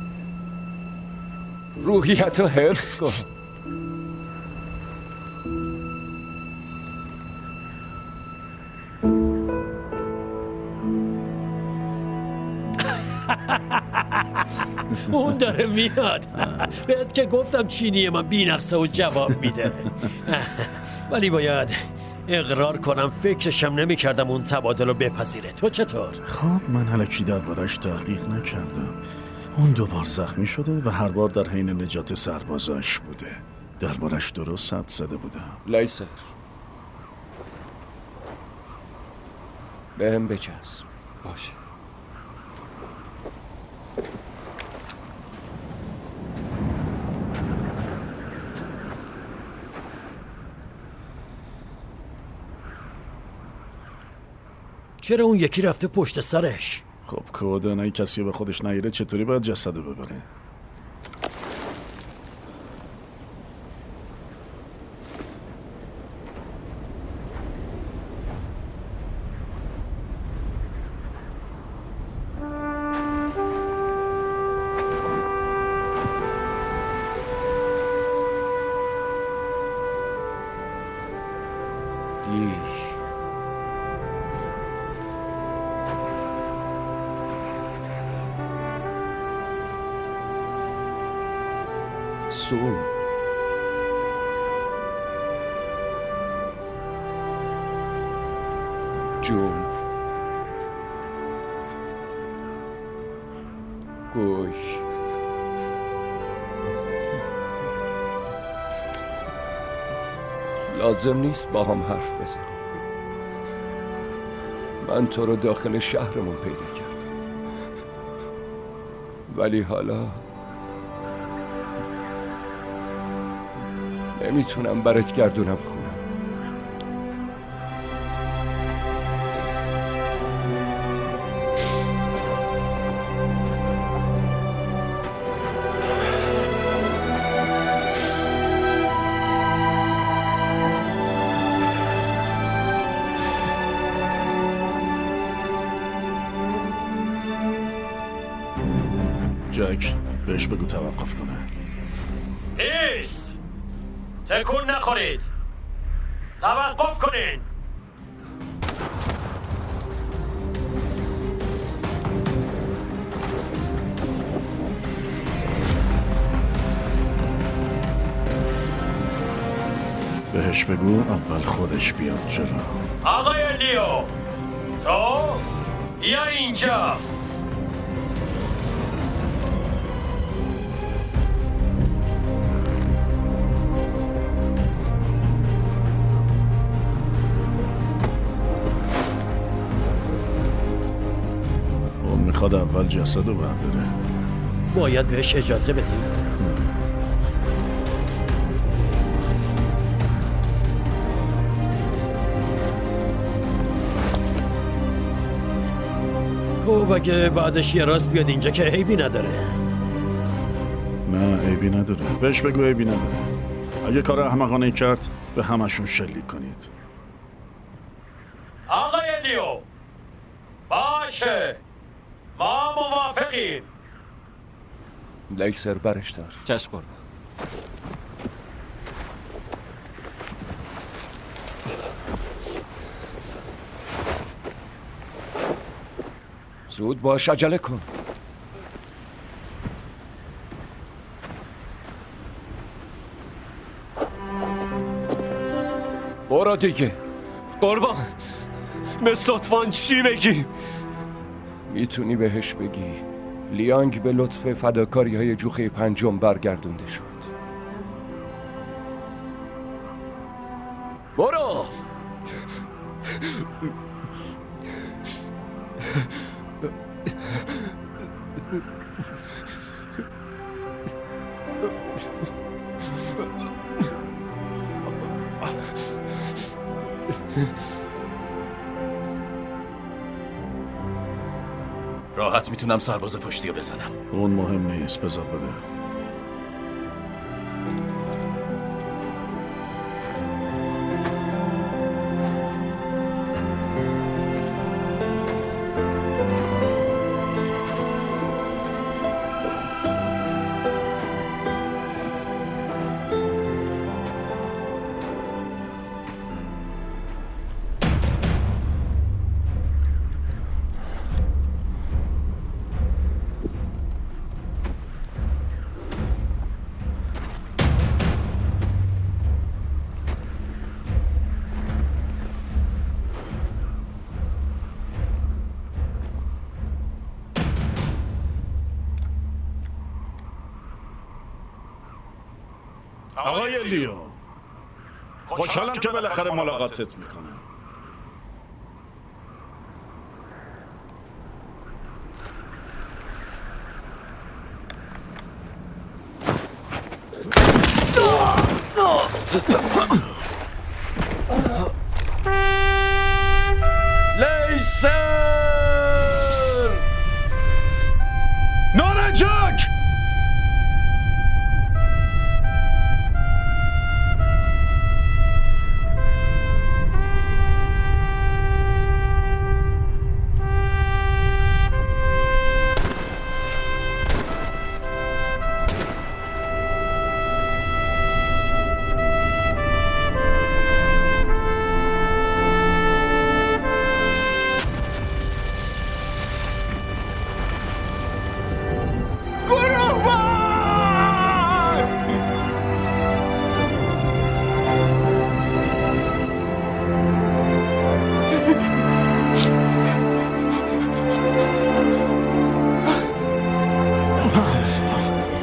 روحیتو حفظ کن. اون داره میاد. بهت که گفتم چینی من بی‌نقصه و جواب میده. ولی باید اقرار کنم فکرشم نمی کردم اون تبادل رو بپذیره. تو چطور؟ خب من الکی دربارش تحقیق نکردم. اون دو بار زخمی شده و هر بار در حین نجات سربازاش بوده. دربارش درست حد زده بودم. لیسر به هم بچسب. باشه. چرا اون یکی رفته پشت سرش؟ خب کودن ای کسی به خودش نیره چطوری باید جسدو ببره؟ سون جون گوش لازم نیست با هم حرف بزنیم. من تو رو داخل شهرمون پیدا کردم، ولی حالا نمیتونم برات گردونم خونم. جک بهش بگو توقف کنه. ایست! تکون نخورید! توقف کنین! بهش بگو اول خودش بیاد جلو. آقای لیو، تو بیا اینجا. اون میخواد اول جسد رو برداره. باید بهش اجازه بدیم. خب اگه بعدش یه راست بیاد اینجا که عیبی نداره. نه عیبی نداره. بهش بگو عیبی نداره. اگه کار احمقانه کرد به همشون شلیک کنید. آقای لیو باشه، ما موافقیم. لیسر برش دار. چشم قربان. زود باش، عجله کن. برو دیگه. قربان به صدفان چی بگیم؟ میتونی بهش بگی لیانگ به لطف فداکاری های جوخه پنجم برگردونده شد. برو. راحت میتونم سرباز پشتی رو بزنم. اون مهم نیست، بذار بده. آقای لیو، خوشحالم که بالاخره ملاقاتت میکنم. لیسر! نور جک!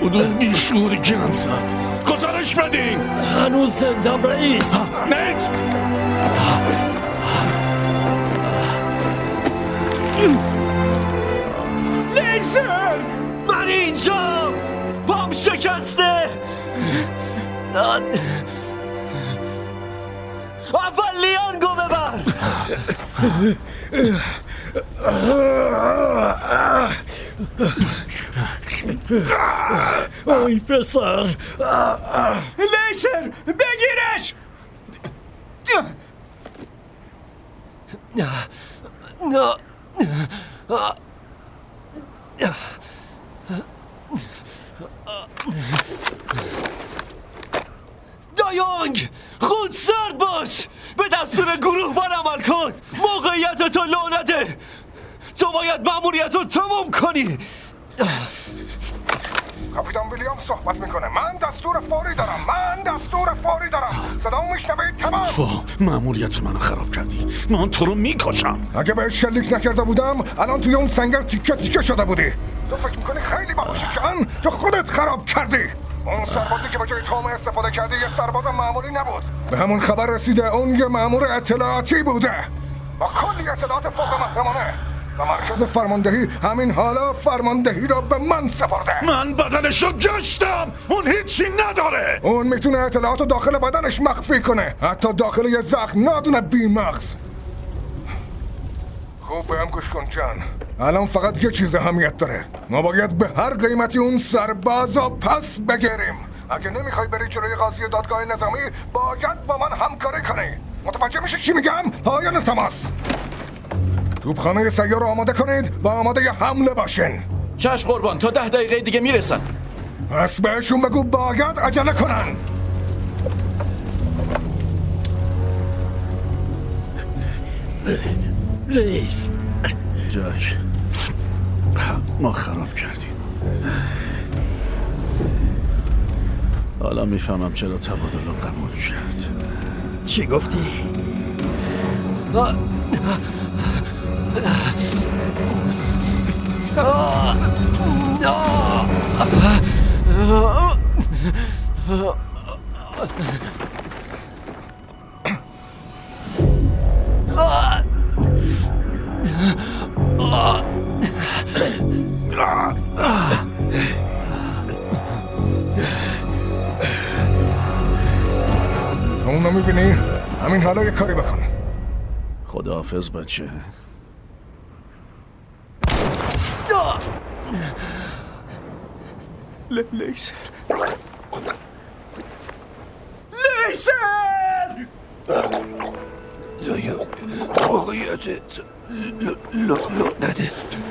کدوم بیشوری گند زد؟ گزارش بدین. هنوز زندم رئیس. نیت لیزر من اینجا پام شکسته. اول لیانگو ببر. آی پسر لیزر بگیرش. دایانگ خود سرد باش. به دستور گروه بر عمل کن. موقعیت تو لو نده. تو باید مأموریت رو تموم کنی. کاپیتان ویلیام صحبت میکنه. من دستور فوری دارم. من دستور فوری دارم. صدامو میشنوید؟ تمام. تو مأموریت منو خراب کردی. من تو رو میکشم. اگه بهش شلیک نکرده بودم الان توی اون سنگر تیکه تیکه شده بودی. تو فکر میکنی خیلی باهوشی کن؟ تو خودت خراب کردی. اون سربازی که به جای تومه استفاده کردی یه سرباز معمولی نبود. به همون خبر رسیده اون یه مأمور اطلاعاتی بوده با کلی اطلاعات فوق محرمانه و مرکز فرماندهی همین حالا فرماندهی را به من سپرده. من بدنشو گشتم. اون هیچی نداره. اون میتونه اطلاعاتو داخل بدنش مخفی کنه، حتی داخل یه زخم نادونه بی مغز. خوب بهم گوش کن جان. الان فقط یه چیز اهمیت داره. ما باید به هر قیمتی اون سربازو پس بگیریم. اگه نمیخوای بری جلوی قاضی دادگاه نظامی باید با من همکاری کنی. متوجه میشه چی میگم؟ پایان تماس. توپخانه سیار رو آماده کنید و آماده ی حمله باشین. چشم قربان، تا ده دقیقه دیگه میرسن. پس بهشون بگو باید عجله کنن. رئیس جک، ما خراب کردیم. حالا میفهمم چرا تبادل رو قبول کرد. چی گفتی؟ تو اونو میبینی؟ همین حالا یه کاری بکن. خداحافظ بچه. ل- لیزر لیزر دایا موقعیتت لو لو نده.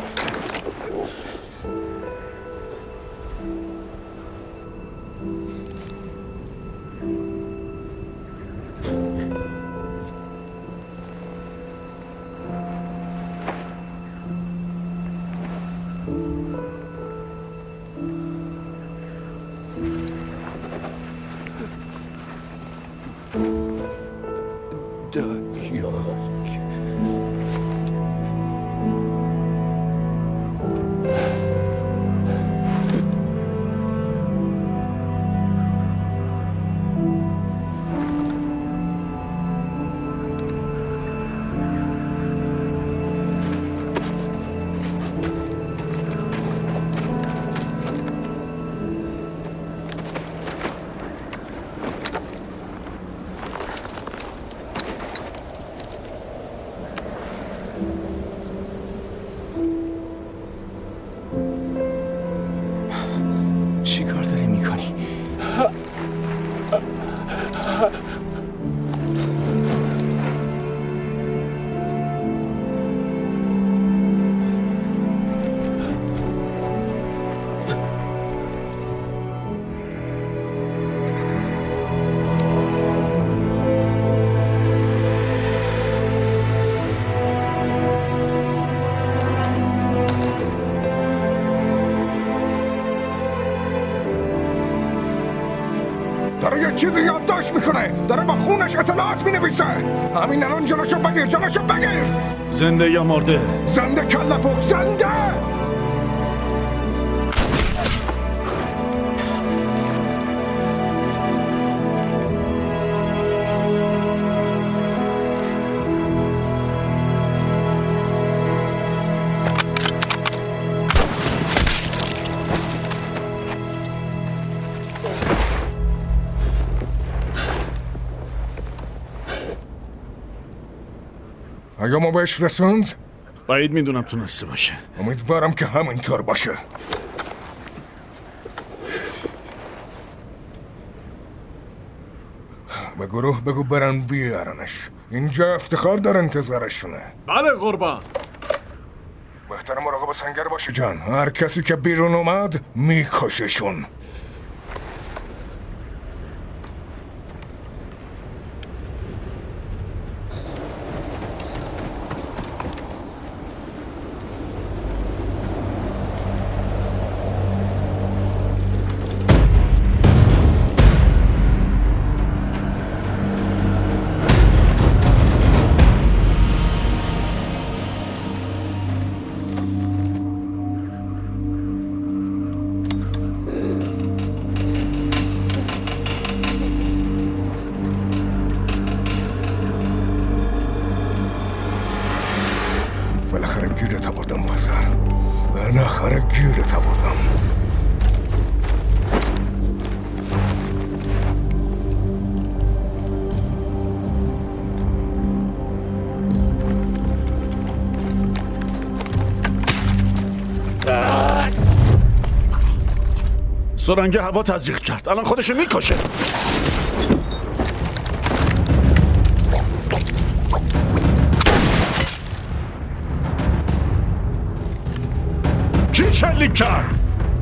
داره یه چیزی یادداشت میکنه. داره با خونش اطلاعات مینویسه. همین الان جلوشو بگیر. جلوشو بگیر. زنده یا مرده؟ زنده کله پوک. زنده. آیا ما بهش رسوند؟ بعید میدونم تونسته باشه. امیدوارم که همینطور باشه. به گروه بگو برن بیارنش. اینجا افتخار در انتظارشونه. بله قربان. بهتر مراقب سنگر باشه جان. هر کسی که بیرون اومد میکششون. بالاخره گیرت آوردم پسر. بالاخره گیرت آوردم. سرنگ هوا تزریق کرد. الان خودشو میکشه. کی شلیک کرد؟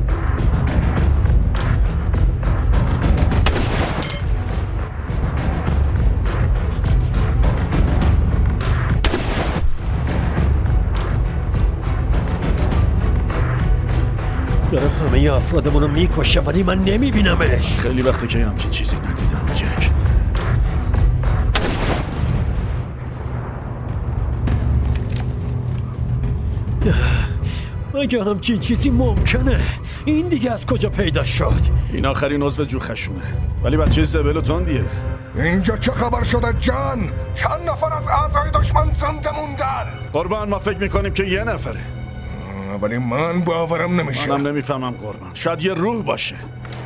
داره همه افرادمونو میکشه ولی من نمیبینمش. خیلی وقته که همچین چیزی ندیدم جک. اگه همچین چیزی ممکنه این دیگه از کجا پیدا شد؟ این آخرین عضو جوخشونه ولی بچه زبل و تندیه. اینجا چه خبر شده جان؟ چند نفر از اعضای دشمن زنده موندن؟ قربان ما فکر میکنیم که یه نفره ولی من باورم نمیشه. منم نمیفهمم قربان. شاید یه روح باشه.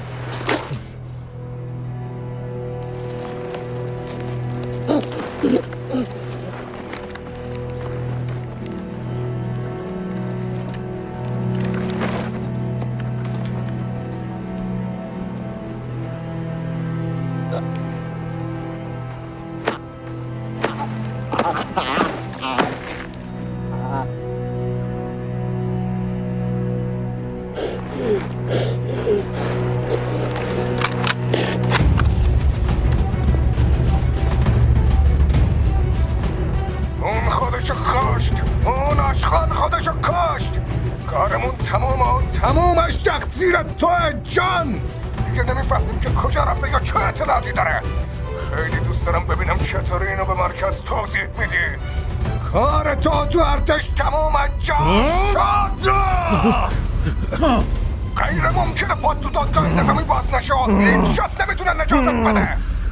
اون خودشو کاشت. اون آشخان خودشو کاشت. کارمون تموم. تمومش تقصیر توه جان. دیگه نمیفهمیم که کجا رفته یا چه اطلاعاتی داره. خیلی دوست دارم ببینم چطوری اینو به مرکز توضیح میدی. کار تو تو ارتش تمومه جان. جان غیر ممکنه پاد تو دادگاه نظامی باز نشه. هیچ کس نمیتونه نجاتت بده.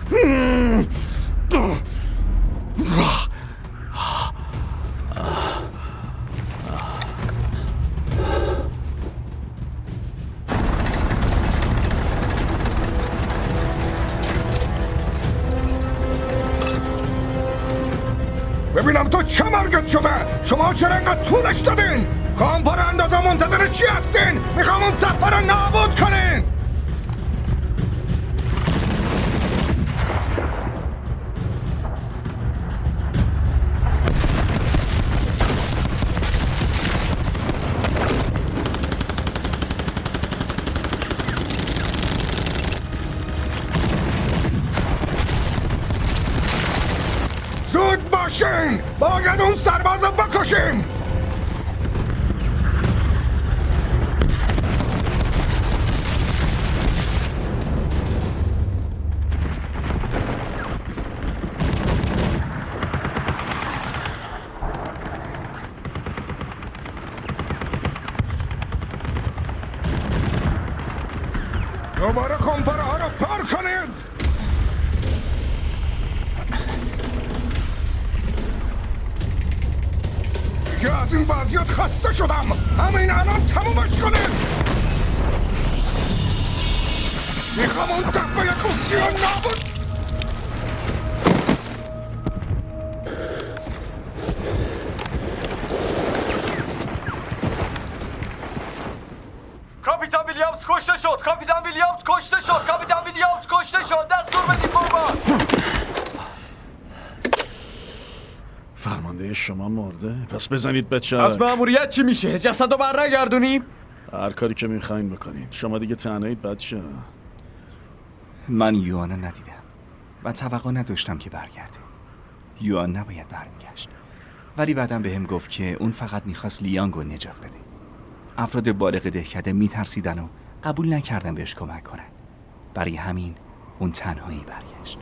ببینم تو چه مرگت شده. شما چرا انقدر طولش دادین؟ کامپار اندازه منتظر چی هستین؟ میخوام اون تپه رو نابود کنین. زود باشین. باید اون سرباز رو بکشیم. دوباره خمپاره ها رو پر کنید. دیگه از این وضعیت خسته شدم. همین الان تمومش کنید. میخوام اون تپه کوفتی رو نابود. کاپیتان ویلیامز کشته شد. کاپیتان ویلیامز کشته شد. کاپیتان ویلیامز کشته شد. دستور بدید قربان. فرمانده شما مرده؟ پس بزنید به چرخ. از مأموریت چی میشه؟ جسدو برنگردونیم؟ هر کاری که میخواین بکنین. شما دیگه تنهایید بچه. من یوانا ندیدم و توقع نداشتم که برگرده. یوان نباید برمیگشت، ولی بعدم بهم گفت که اون فقط میخواست لیانگو نجات بده. افراد بالغ دهکده میترسیدن و قبول نکردن بهش کمک کنن. برای همین اون تنهایی برگشت.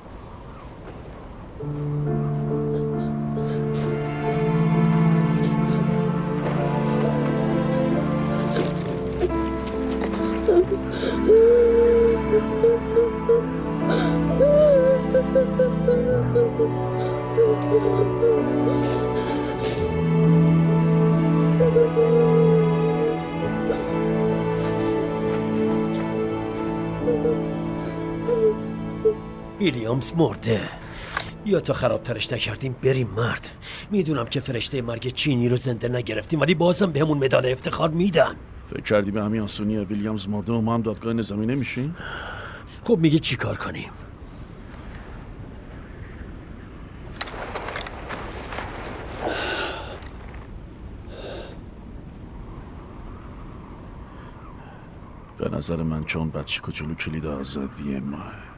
ویلیامز مرده. یا تا خرابترش نکردیم بریم مرد. میدونم که فرشته مرگ چینی رو زنده نگرفتیم، ولی بازم بهمون مدال افتخار میدن. فکر کردی به همین آسونیه ویلیامز مرده و ما هم دادگاه نظامی نمیشیم؟ خب میگه چی کار کنیم؟ به نظر من چون بچه کوچولو کلید آزادی ما.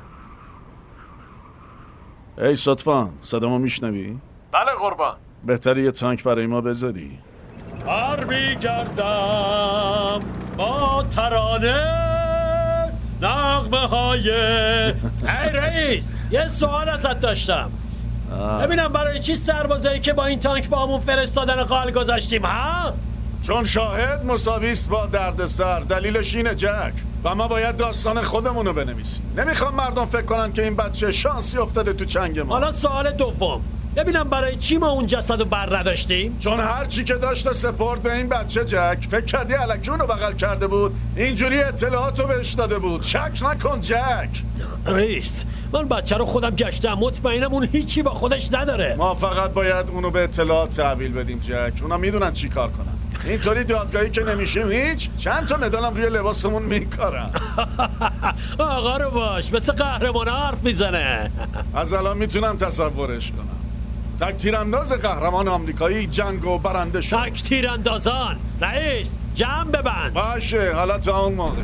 ای صدفان، صدامو میشنوی؟ بله قربان. بهتره یه تانک برای ما بذاری. برمیگردم با ترانه نغمه های. ای رئیس، یه سوال ازت داشتم. ببینم برای چی سربازایی که با این تانک با همون فرستادن قال گذاشتیم ها؟ چون شاهد مساویست با دردسر. دلیلش اینه جک، و ما باید داستان خودمونو بنویسیم. نمیخوام مردم فکر کنن که این بچه شانسی افتاده تو چنگ ما. حالا سوال دوم، ببینم برای چی ما اون جسدو بر نداشتیم؟ چون هر چی که داشت سپورت به این بچه جک. فکر کردی الکی اونو بغل کرده بود؟ اینجوری اطلاعاتو بهش داده بود. شک نکن جک. رئیس، من بچه رو خودم گشتم، مطمئنم اون هیچی با خودش نداره. ما فقط باید اونو به اطلاعات تحویل بدیم جک. اونا میدونن چی کار کنن. اینطوری دادگاهی که نمیشیم هیچ. چند تا مدالم روی لباسمون میکارن. آقا رو باش، مثل قهرمان حرف میزنه. از الان میتونم تصورش کنم. تک تیرانداز قهرمان آمریکایی جنگ و برنده شد. تک تیراندازان. رئیس، جمع ببند. باشه، حالا تا اون موقع.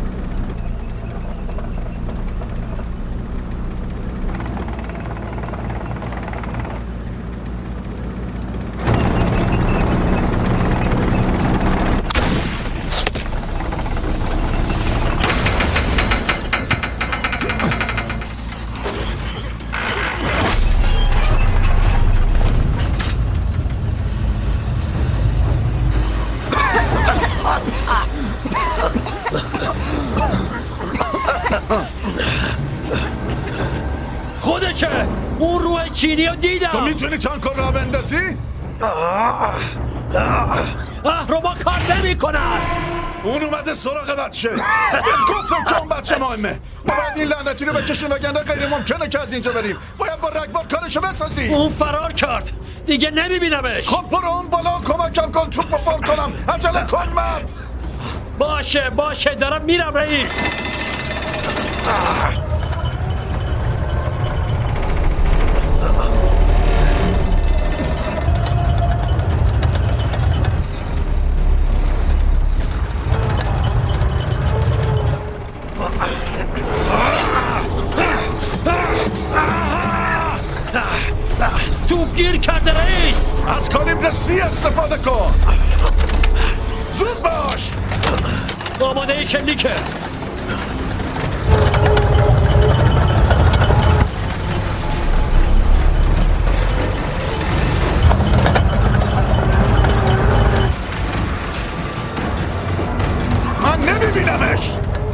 خودشه، اون روح چینی رو دیدم. تو میتونی تانک رو راه بندازی؟ اهرما کار نمی کنن. اون اومده سراغ بچه. گفتم که اون بچه مهمه. ما باید این لعنتی رو بکشیم، وگرنه غیر ممکنه که از اینجا بریم. باید با رگبار کارشو بسازی. اون فرار کرد، دیگه نمیبینمش. خب برو اون بالا کمکم کن توپ بفار کنم. عجله کن مرد. باشه باشه دارم میرم رئیس. توپ گیر کرده رئیس. از کالیبر سی استفاده کن. زود باش. آماده شلیکه. من نمیبینمش.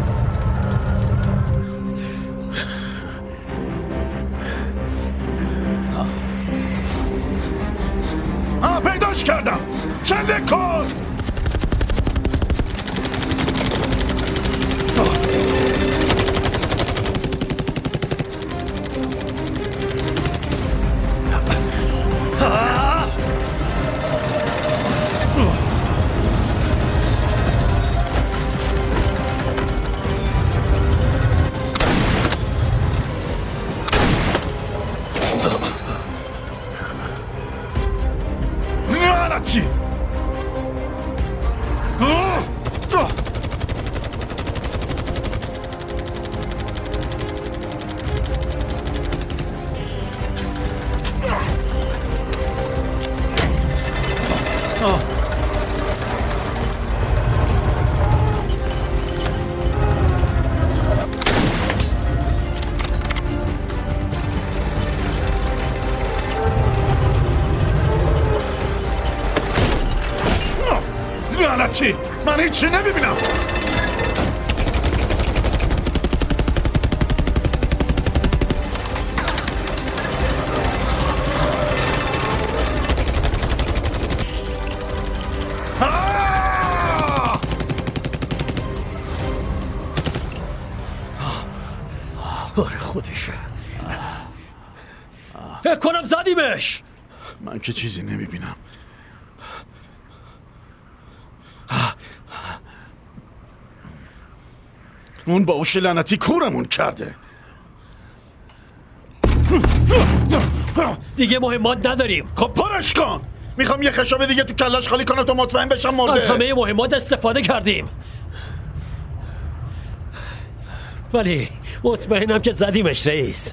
آه پیداش کردم. شلیک کن. لعنتی. لعنتی، من هیچی نمیبینم. آره خودشه. فکر کنم زدیمش. من که چیزی نمیبینم. اون باهوش لعنتی کورمون کرده. دیگه مهمات نداریم. خب پرش کن. میخوام یه خشاب دیگه تو کلش خالی کنم تا مطمئن بشم مرده. از همه مهمات استفاده کردیم، ولی مطمئنم که زدیمش رئیس.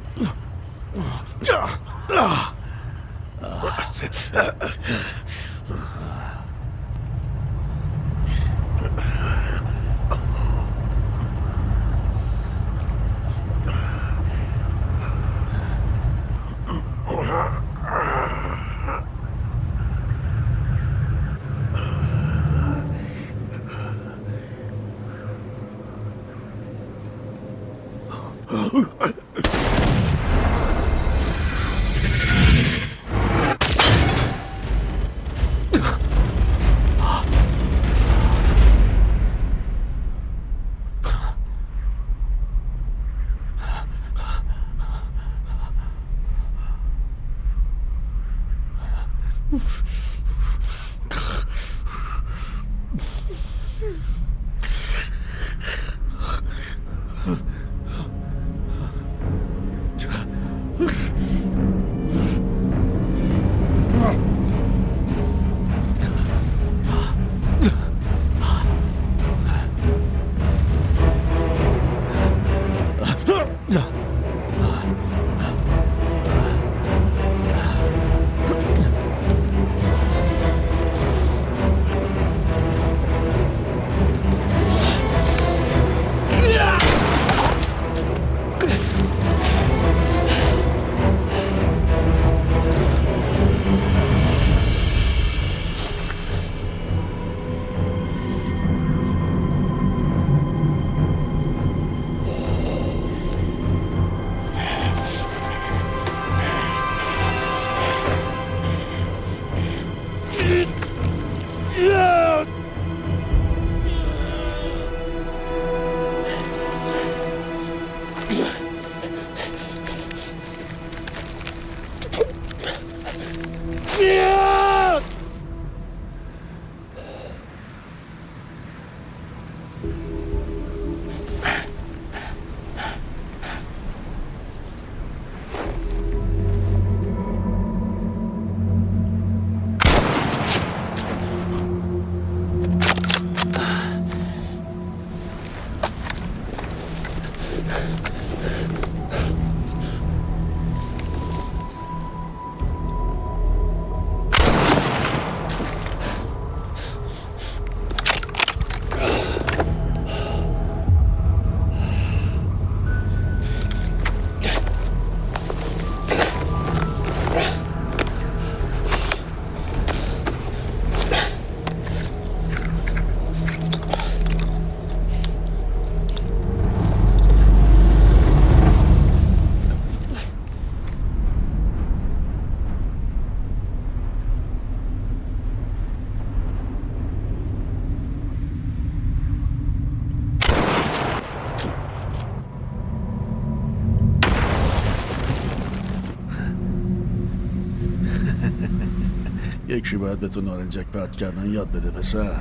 یکی باید به تو نارنجک پرت کردن یاد بده پسر.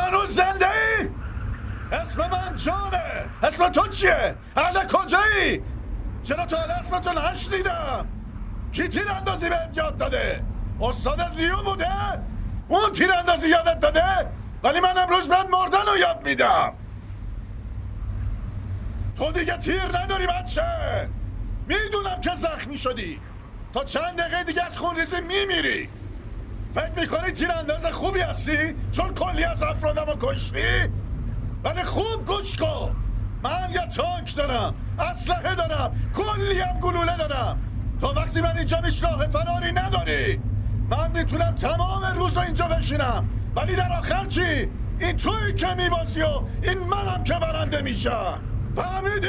هنوز زنده ای؟ اسم من جانه. اسم تو چیه؟ اهل کجایی؟ چرا تا حالا اسم تو نشنیدم؟ کی تیراندازی بهت یاد داده؟ استادت لیو بوده؟ اون تیراندازی یادت داده؟ ولی من امروز بهت مردن رو یاد میدم. تو دیگه تیر نداری بچه. میدونم که زخمی شدی. تا چند دقیقه دیگه از خونریزی میمیری. فکر میکنی تیرانداز خوبی هستی؟ چون کلی از افرادم رو کشتی؟ ولی خوب گوش کن. من یه تانک دارم، اسلحه دارم، کلی هم گلوله دارم. تو وقتی من اینجا میش راه فراری نداری. من میتونم تمام روز اینجا بشینم، ولی در آخر چی؟ این توی که میبازی و این منم که برنده میشم. فهمیدی؟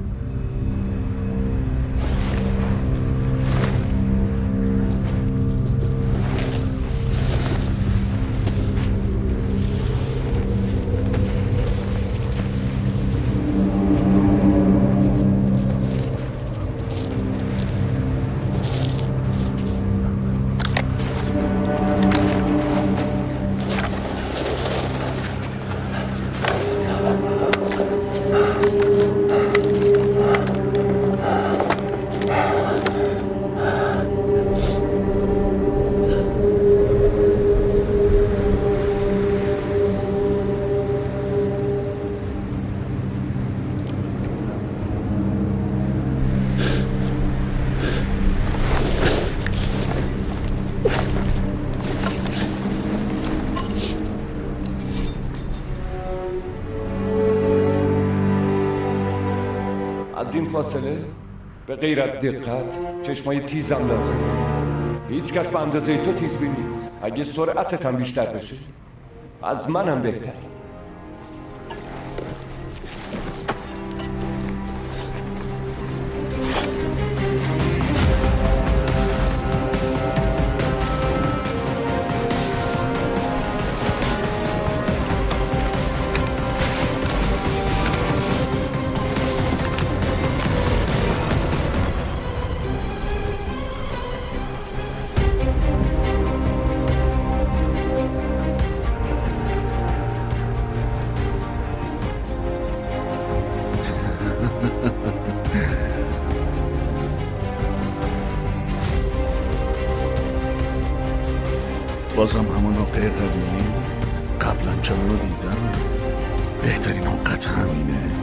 از این فاصله به غیر از دقت چشمای تیزم لازم. هیچ کس به اندازه تو تیزبین نیست. اگه سرعتت هم بیشتر بشه از منم بهتر. بازم همون آقای قدیمی قبلا که اونو دیدم. بهترین اوقات همینه.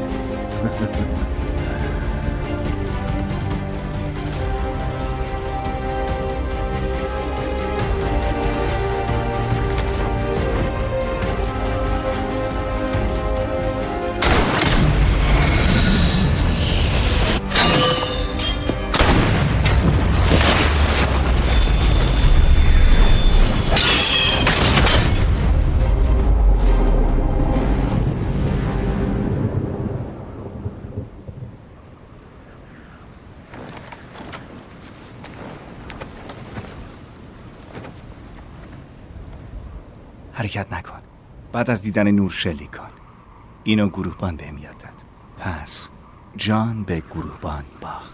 حرکت نکن. بعد از دیدن نور شلیک کن. اینو گروهبان بهم یاد داد. پس جان به گروهبان باخت.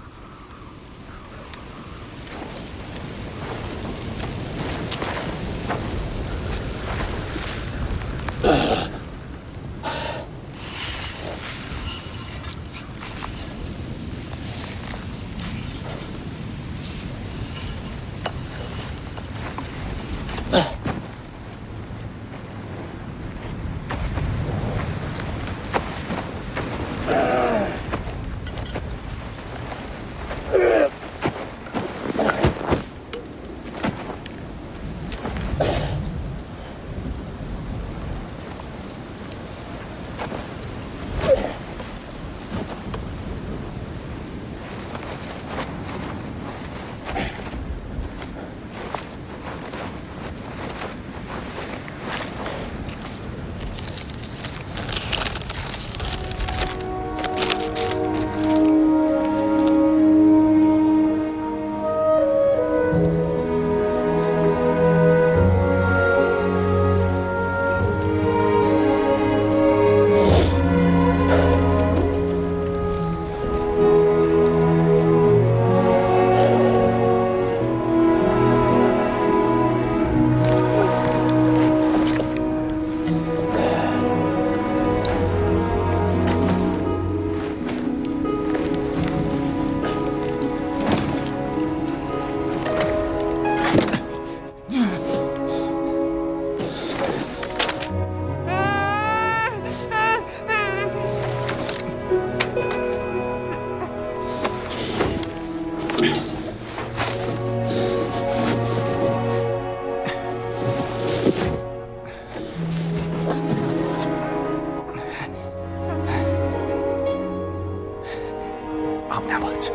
آب نبات.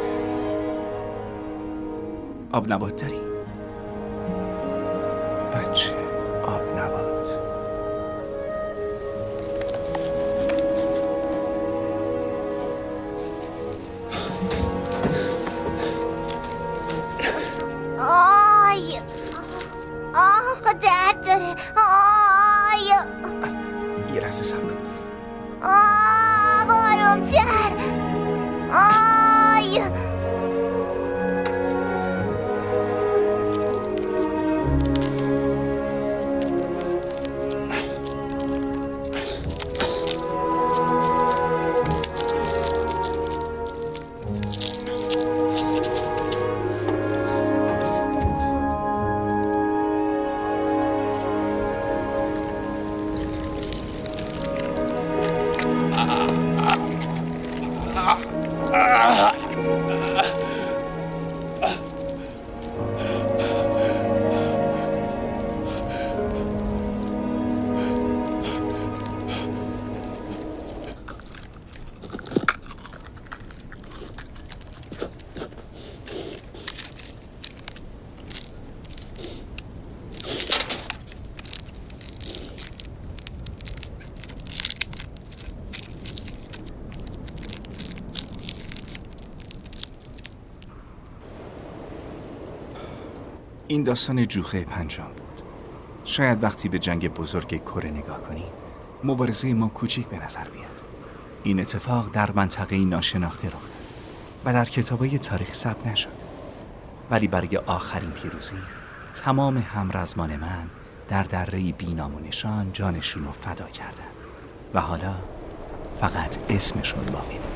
آب نبات داری؟ بچه آب نبات. آی آه درد داره. آی یه لحظه صبر کن. آه آرومتر. آی این داستان جوخه پنجم بود. شاید وقتی به جنگ بزرگ کره نگاه کنی مبارزه ما کوچیک به نظر بیاد. این اتفاق در منطقه ناشناخته رخ داد و در کتابای تاریخ ثبت نشد. ولی برای آخرین پیروزی تمام همرزمان من در دره بی‌نام و نشان جانشون رو فدا کردن و حالا فقط اسمشون باقی مونده.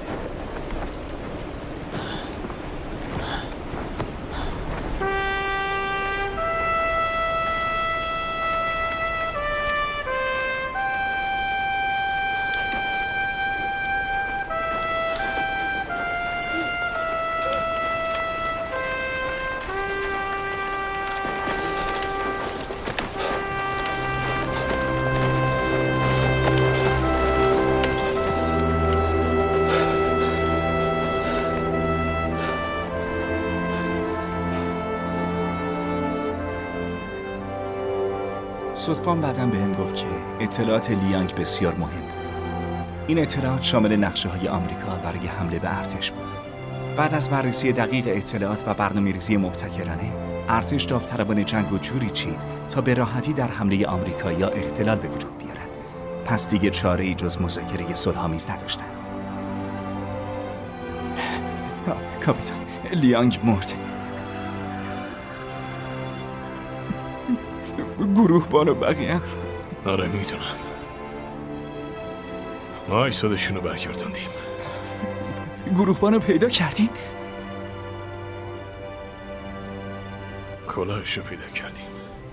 صدفان بعدم به هم گفت که اطلاعات لیانگ بسیار مهم بود. این اطلاعات شامل نقشه های آمریکا برای حمله به ارتش بود. بعد از بررسی دقیق اطلاعات و برنامه‌ریزی مبتکرانه، ارتش داوطلبانه جنگ و جوری چید تا به راحتی در حمله آمریکایی‌ها اختلال به وجود بیارن. پس دیگه چاره‌ای جز مذاکره صلح‌آمیز نداشتن. کاپیتان، لیانگ مرد. گروه بانو بقیه. آره میدونم. ما ایستادشون رو برگرداندیم. گروه بانو پیدا کردیم؟ کلاهش رو پیدا کردیم.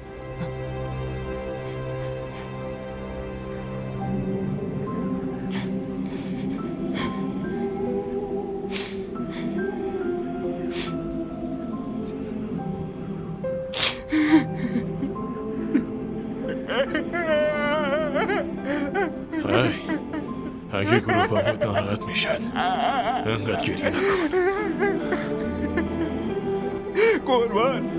اگه گروه با بود ناراحت میشد. انقدر گریه نکن. قربان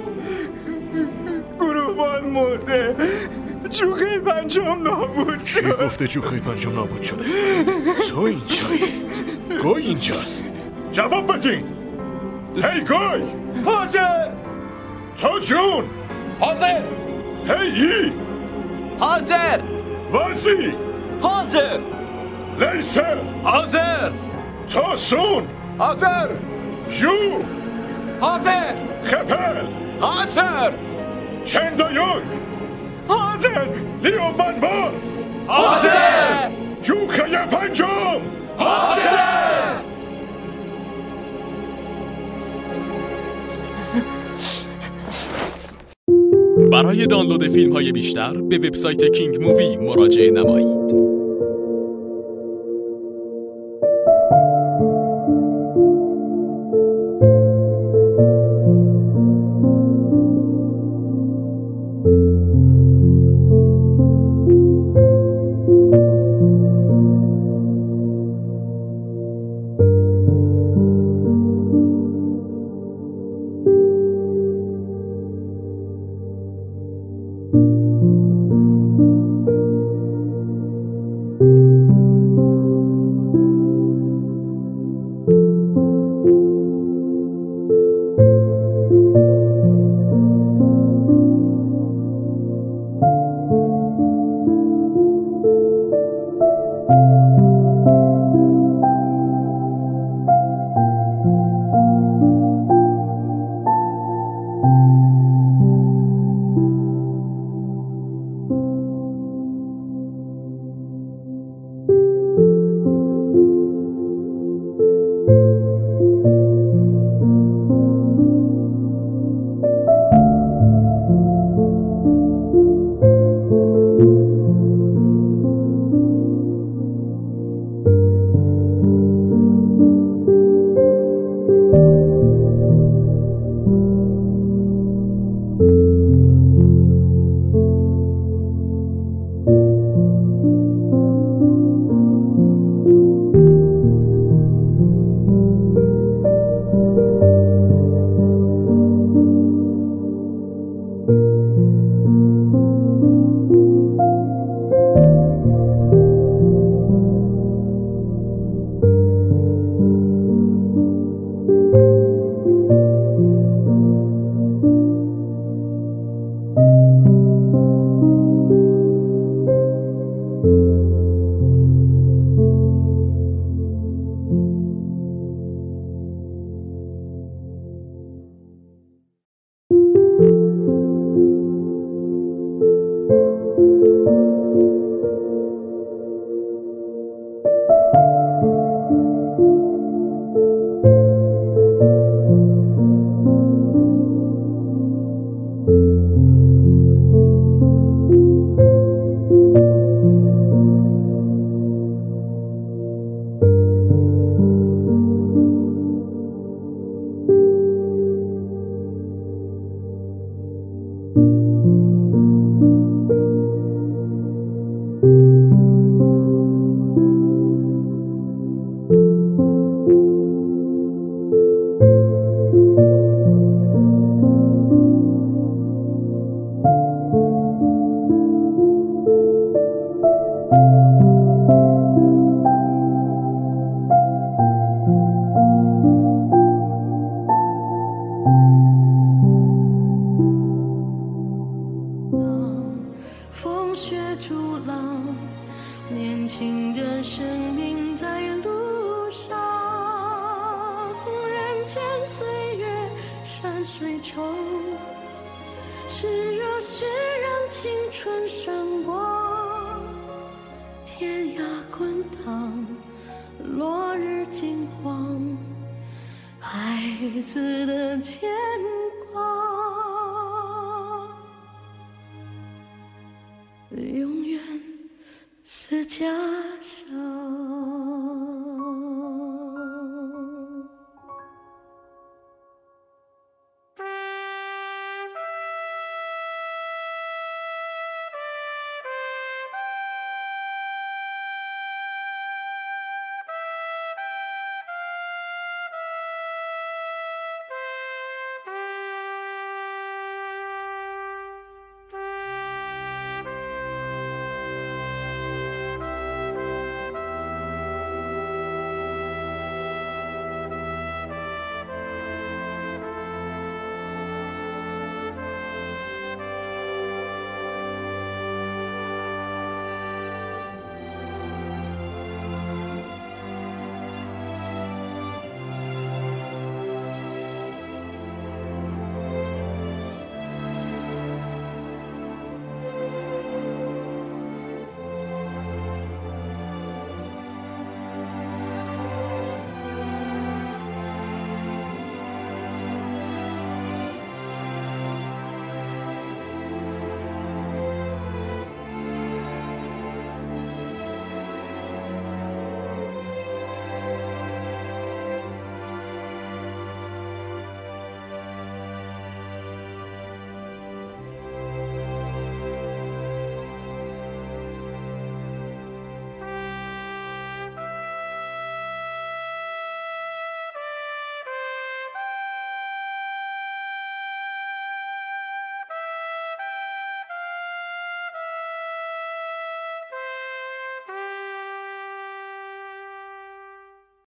گروهبان مرده. جوخه پنجم نابود شد. کی گفته جوخه پنجم نابود شده؟ تو اینجایی. گوی اینجاست. جواب بدین. هی گوی. حاضر. تو جون. حاضر. هی ای. حاضر. وازی. حاضر. لیسر. حاضر. تاسون. حاضر. جو. حاضر. خپل. حاضر. چندایونگ. حاضر. لیو ونوار. حاضر. جوخه پنجم. حاضر. برای دانلود فیلم های بیشتر به وبسایت کینگ مووی مراجعه نمایید. 永远是家乡。